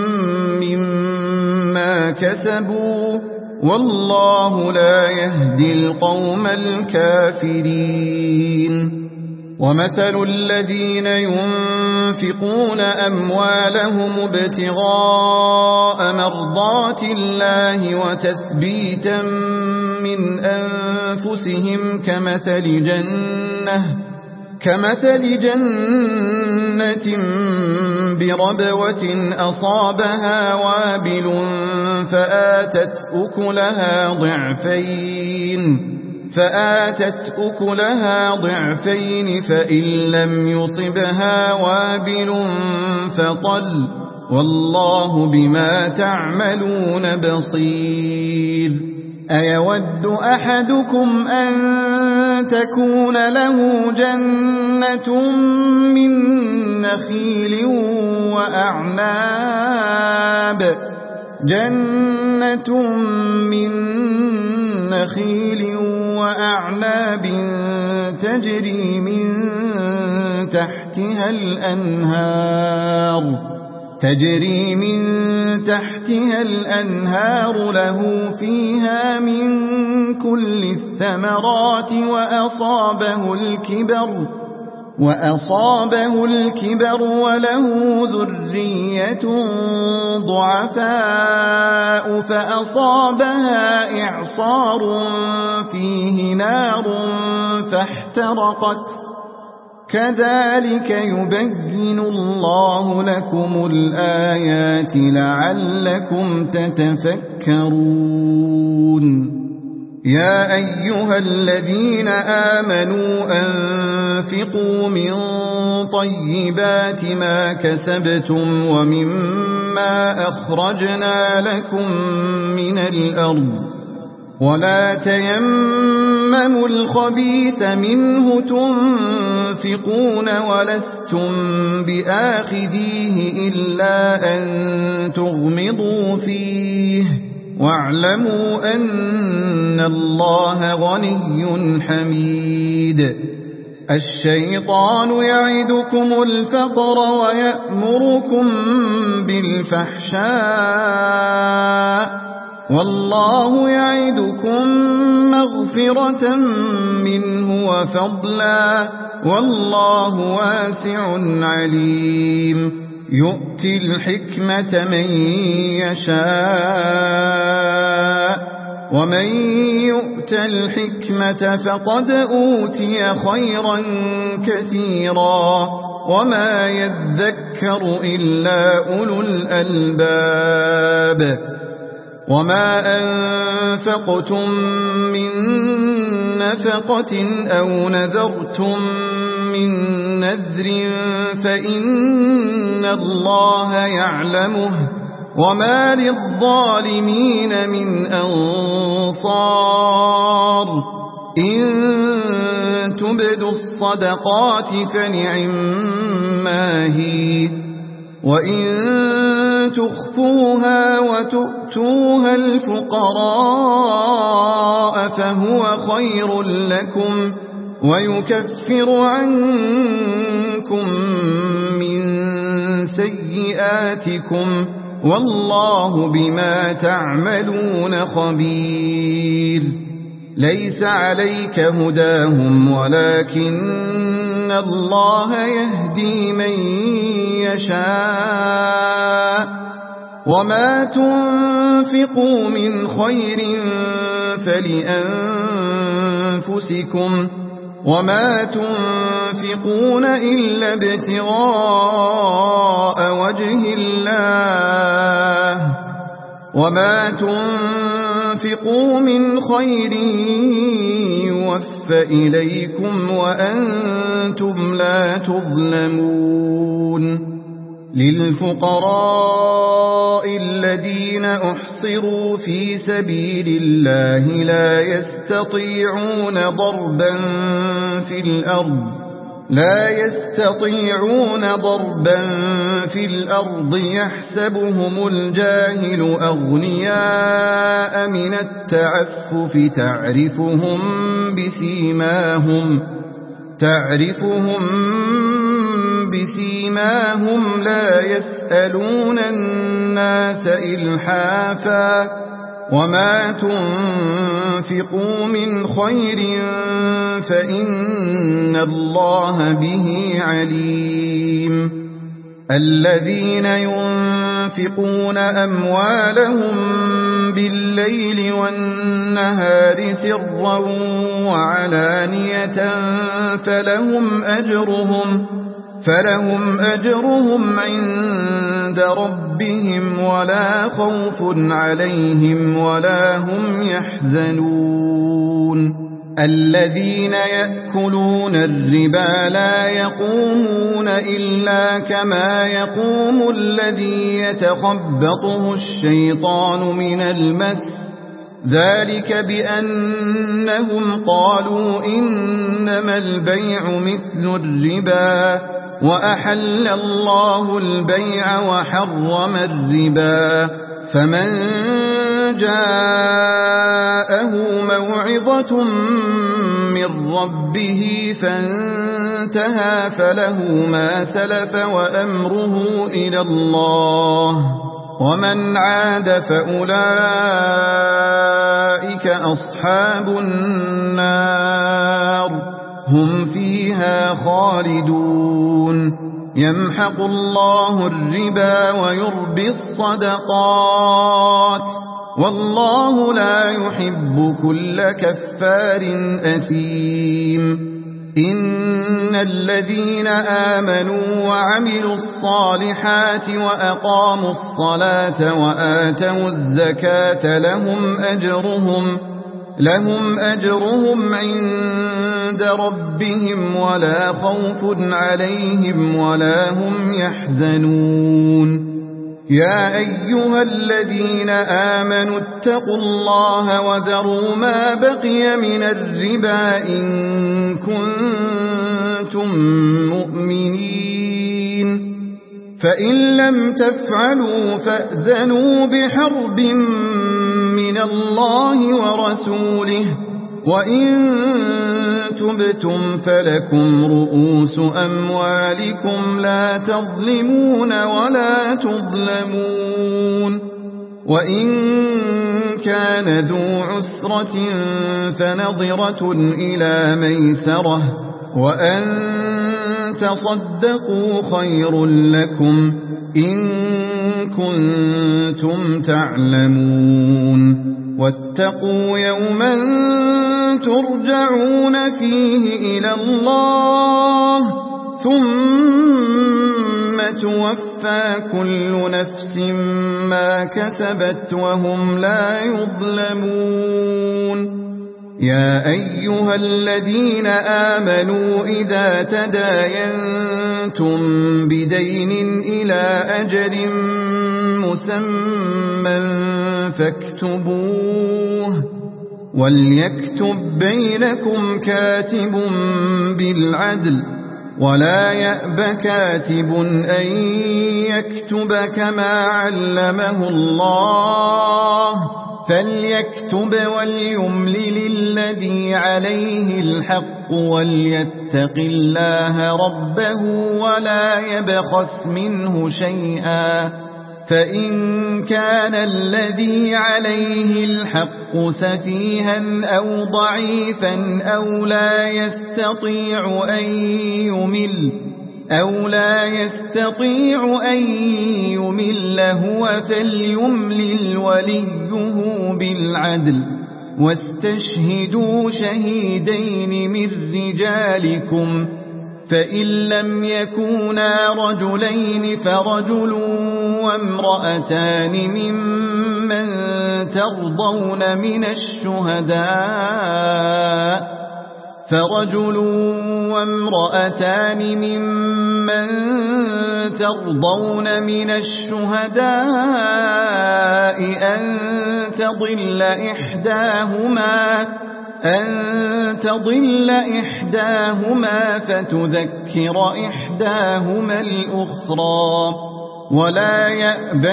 مما كسبوا والله لا يهدي القوم الكافرين ومثل الذين ينفقون أموالهم ابتغاء مرضات الله وتثبيتا من أنفسهم كمثل جنة بربوة أصابها وابل فآتت أكلها ضعفين فإن لم يصبها وابل فطل والله بما تعملون بصير أيود أحدكم أن تكون له جنة من نخيل وأعناب تجري من تحتها الأنهار له فيها من كل الثمرات وأصابه الكبر وله ذرية ضعفاء فأصابها إعصار فيه نار فاحترقت كذلك يبين الله لكم الآيات لعلكم تتفكرون يا أيها الذين آمنوا أنفقوا من طيبات ما كسبتم ومما أخرجنا لكم من الأرض ولا تيمموا الخبيث منه تنفقون ولستم بآخذيه إلا أن تغمضوا فيه واعلموا أن الله غني حميد الشيطان يعدكم الفقر ويأمركم بالفحشاء والله يعدكم مغفرة منه وفضلا والله واسع عليم يؤتي الحكمة من يشاء ومن يؤت الحكمة فقد أوتي خيرا كثيرا وما يذكر إلا أولو الألباب وما أنفقتم من نفقة أو نذرتم من نذر فإن الله يعلمه وما للظالمين من أنصار إن تبدوا الصدقات فنعما هي وإن تخفوها وتؤتوها الفقراء فهو خير لكم ويكفر عنكم من سيئاتكم والله بما تعملون خبير ليس عليك هداهم ولكن الله يهدي من يشاء وما تنفقوا من خير فلأنفسكم وما تنفقون إلا ابتغاء وجه الله وما تنفقوا من خير يوفى إليكم وأنتم لا تظلمون للفقراء الذين أحصروا في سبيل الله لا يستطيعون ضربا في الأرض يحسبهم الجاهل أغنياء من التعفف تعرفهم بسيماهم لا يسألون الناس إلحافا وما تنفقوا من خير فإن الله به عليم الذين ينفقون أموالهم بالليل والنهار سرا وعلانية فلهم أجرهم عند ربهم ولا خوف عليهم ولا هم يحزنون الذين يأكلون الربا لا يقومون إلا كما يقوم الذي يتخبطه الشيطان من المس ذلك بأنهم قالوا إنما البيع مثل الربا وأحل الله البيع وحرم الربا فمن جاءه موعظة من ربه فانتهى فله ما سلف وأمره إلى الله ومن عاد فأولئك أصحاب النار هم فيها خالدون يمحق الله الربا ويربي الصدقات والله لا يحب كل كفار أثيم إن الذين آمنوا وعملوا الصالحات وأقاموا الصلاة وآتوا الزكاة لهم أجرهم عند ربهم ولا خوف عليهم ولا هم يحزنون يا أيها الذين آمنوا اتقوا الله وذروا ما بقي من الربا إن كنتم مؤمنين فإن لم تفعلوا فأذنوا بحرب من الله ورسوله وإن تبتم فلكم رؤوس أموالكم لا تظلمون ولا تظلمون وإن كان ذو عسرة فنظرة إلى ميسرة وأن تصدقوا خير لكم إن كنتم تعلمون واتقوا يوما ترجعون فيه إلى الله ثم توفى كل نفس ما كسبت وهم لا يظلمون يا أيها الذين آمنوا إذا تداينتم بدين إلى أجل مسمى فاكتبوه وليكتب بينكم كاتب بالعدل ولا يأب كاتب أن يكتب كما علمه الله فليكتب وليملل الذي عليه الحق وليتق الله ربه ولا يبخس منه شيئا فإن كان الذي عليه الحق سفيها أو ضعيفا أو لا يستطيع أن يمل هو فليملل وليه بالعدل واستشهدوا شهيدين من رجالكم فإن لم يكونا رجلين فرجل وامرأتان ممن ترضون من الشهداء أن تضل إحداهما فتذكر إحداهما الأخرى ولا يأبى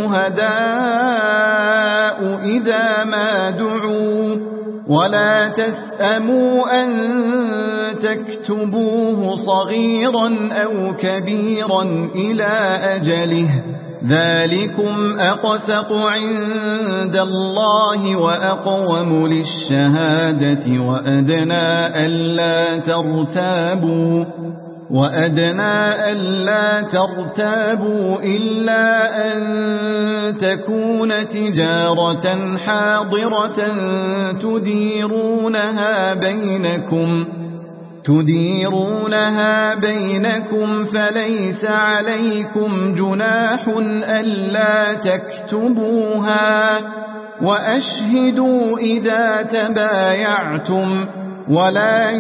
الشهداء إذا ما دعوا ولا تسأموا أن تكتبوه صغيرا أو كبيرا إلى أجله ذلكم أقسط عند الله وأقوم للشهادة وأدنى ألا ترتابوا إلا أن تكون تجارة حاضرة تديرونها بينكم فليس عليكم جناح ألا تكتبوها وأشهدوا إذا تبايعتم ولا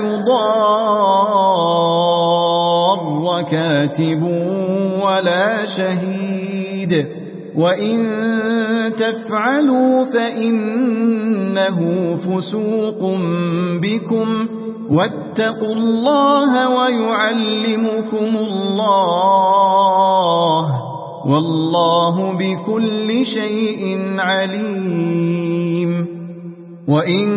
يضار كاتب ولا شهيد وإن تفعلوا فإنه فسوق بكم واتقوا الله ويعلمكم الله والله بكل شيء عليم وإن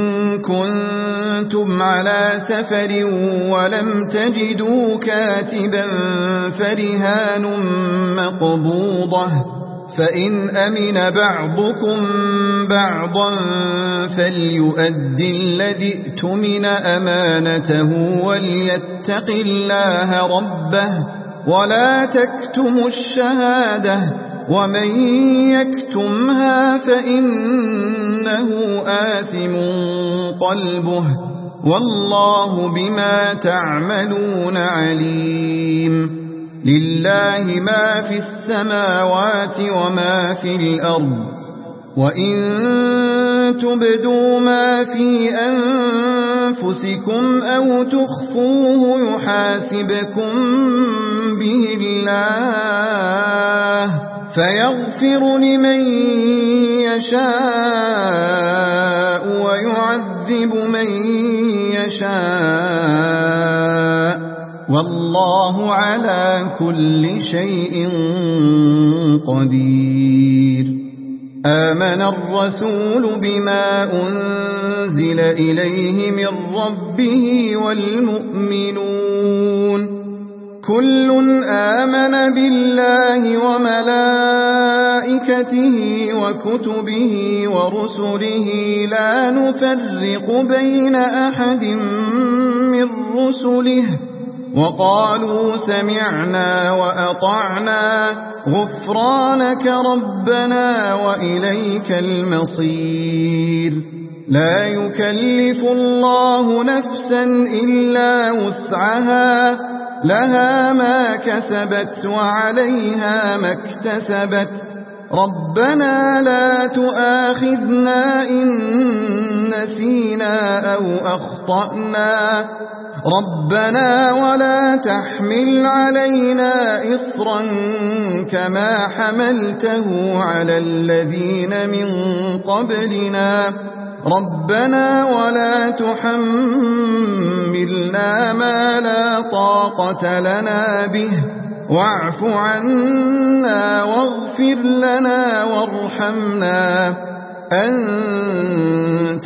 كنتم على سفر ولم تجدوا كاتبا فرهان مقبوضة فإن أمن بعضكم بعضا فليؤد الذي ائتمن أمانته وليتق الله ربه ولا تكتموا الشهادة ومن يكتمها فإنه آثم قلبه والله بما تعملون عليم لله ما في السماوات وما في الأرض وإن تبدوا ما في أنفسكم أو تخفوه يحاسبكم به الله فيغفر لمن يشاء ويعذب من يشاء والله على كل شيء قدير آمن الرسول بما أنزل إليه من ربه والمؤمنون كل آمن بالله وملائكته وكتبه ورسله لا نفرق بين أحد من رسله وقالوا سمعنا وأطعنا غفرانك ربنا وإليك المصير لا يكلف الله نفسا إلا وسعها لها ما كسبت وعليها ما اكتسبت ربنا لا تؤاخذنا إن نسينا أو أخطأنا ربنا ولا تحمل علينا إصرا كما حملته على الذين من قبلنا ربنا ولا تحملنا ما لا طاقة لنا به واعف عنا واغفر لنا وارحمنا أنت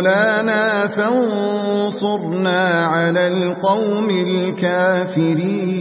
مولانا فانصرنا على القوم الكافرين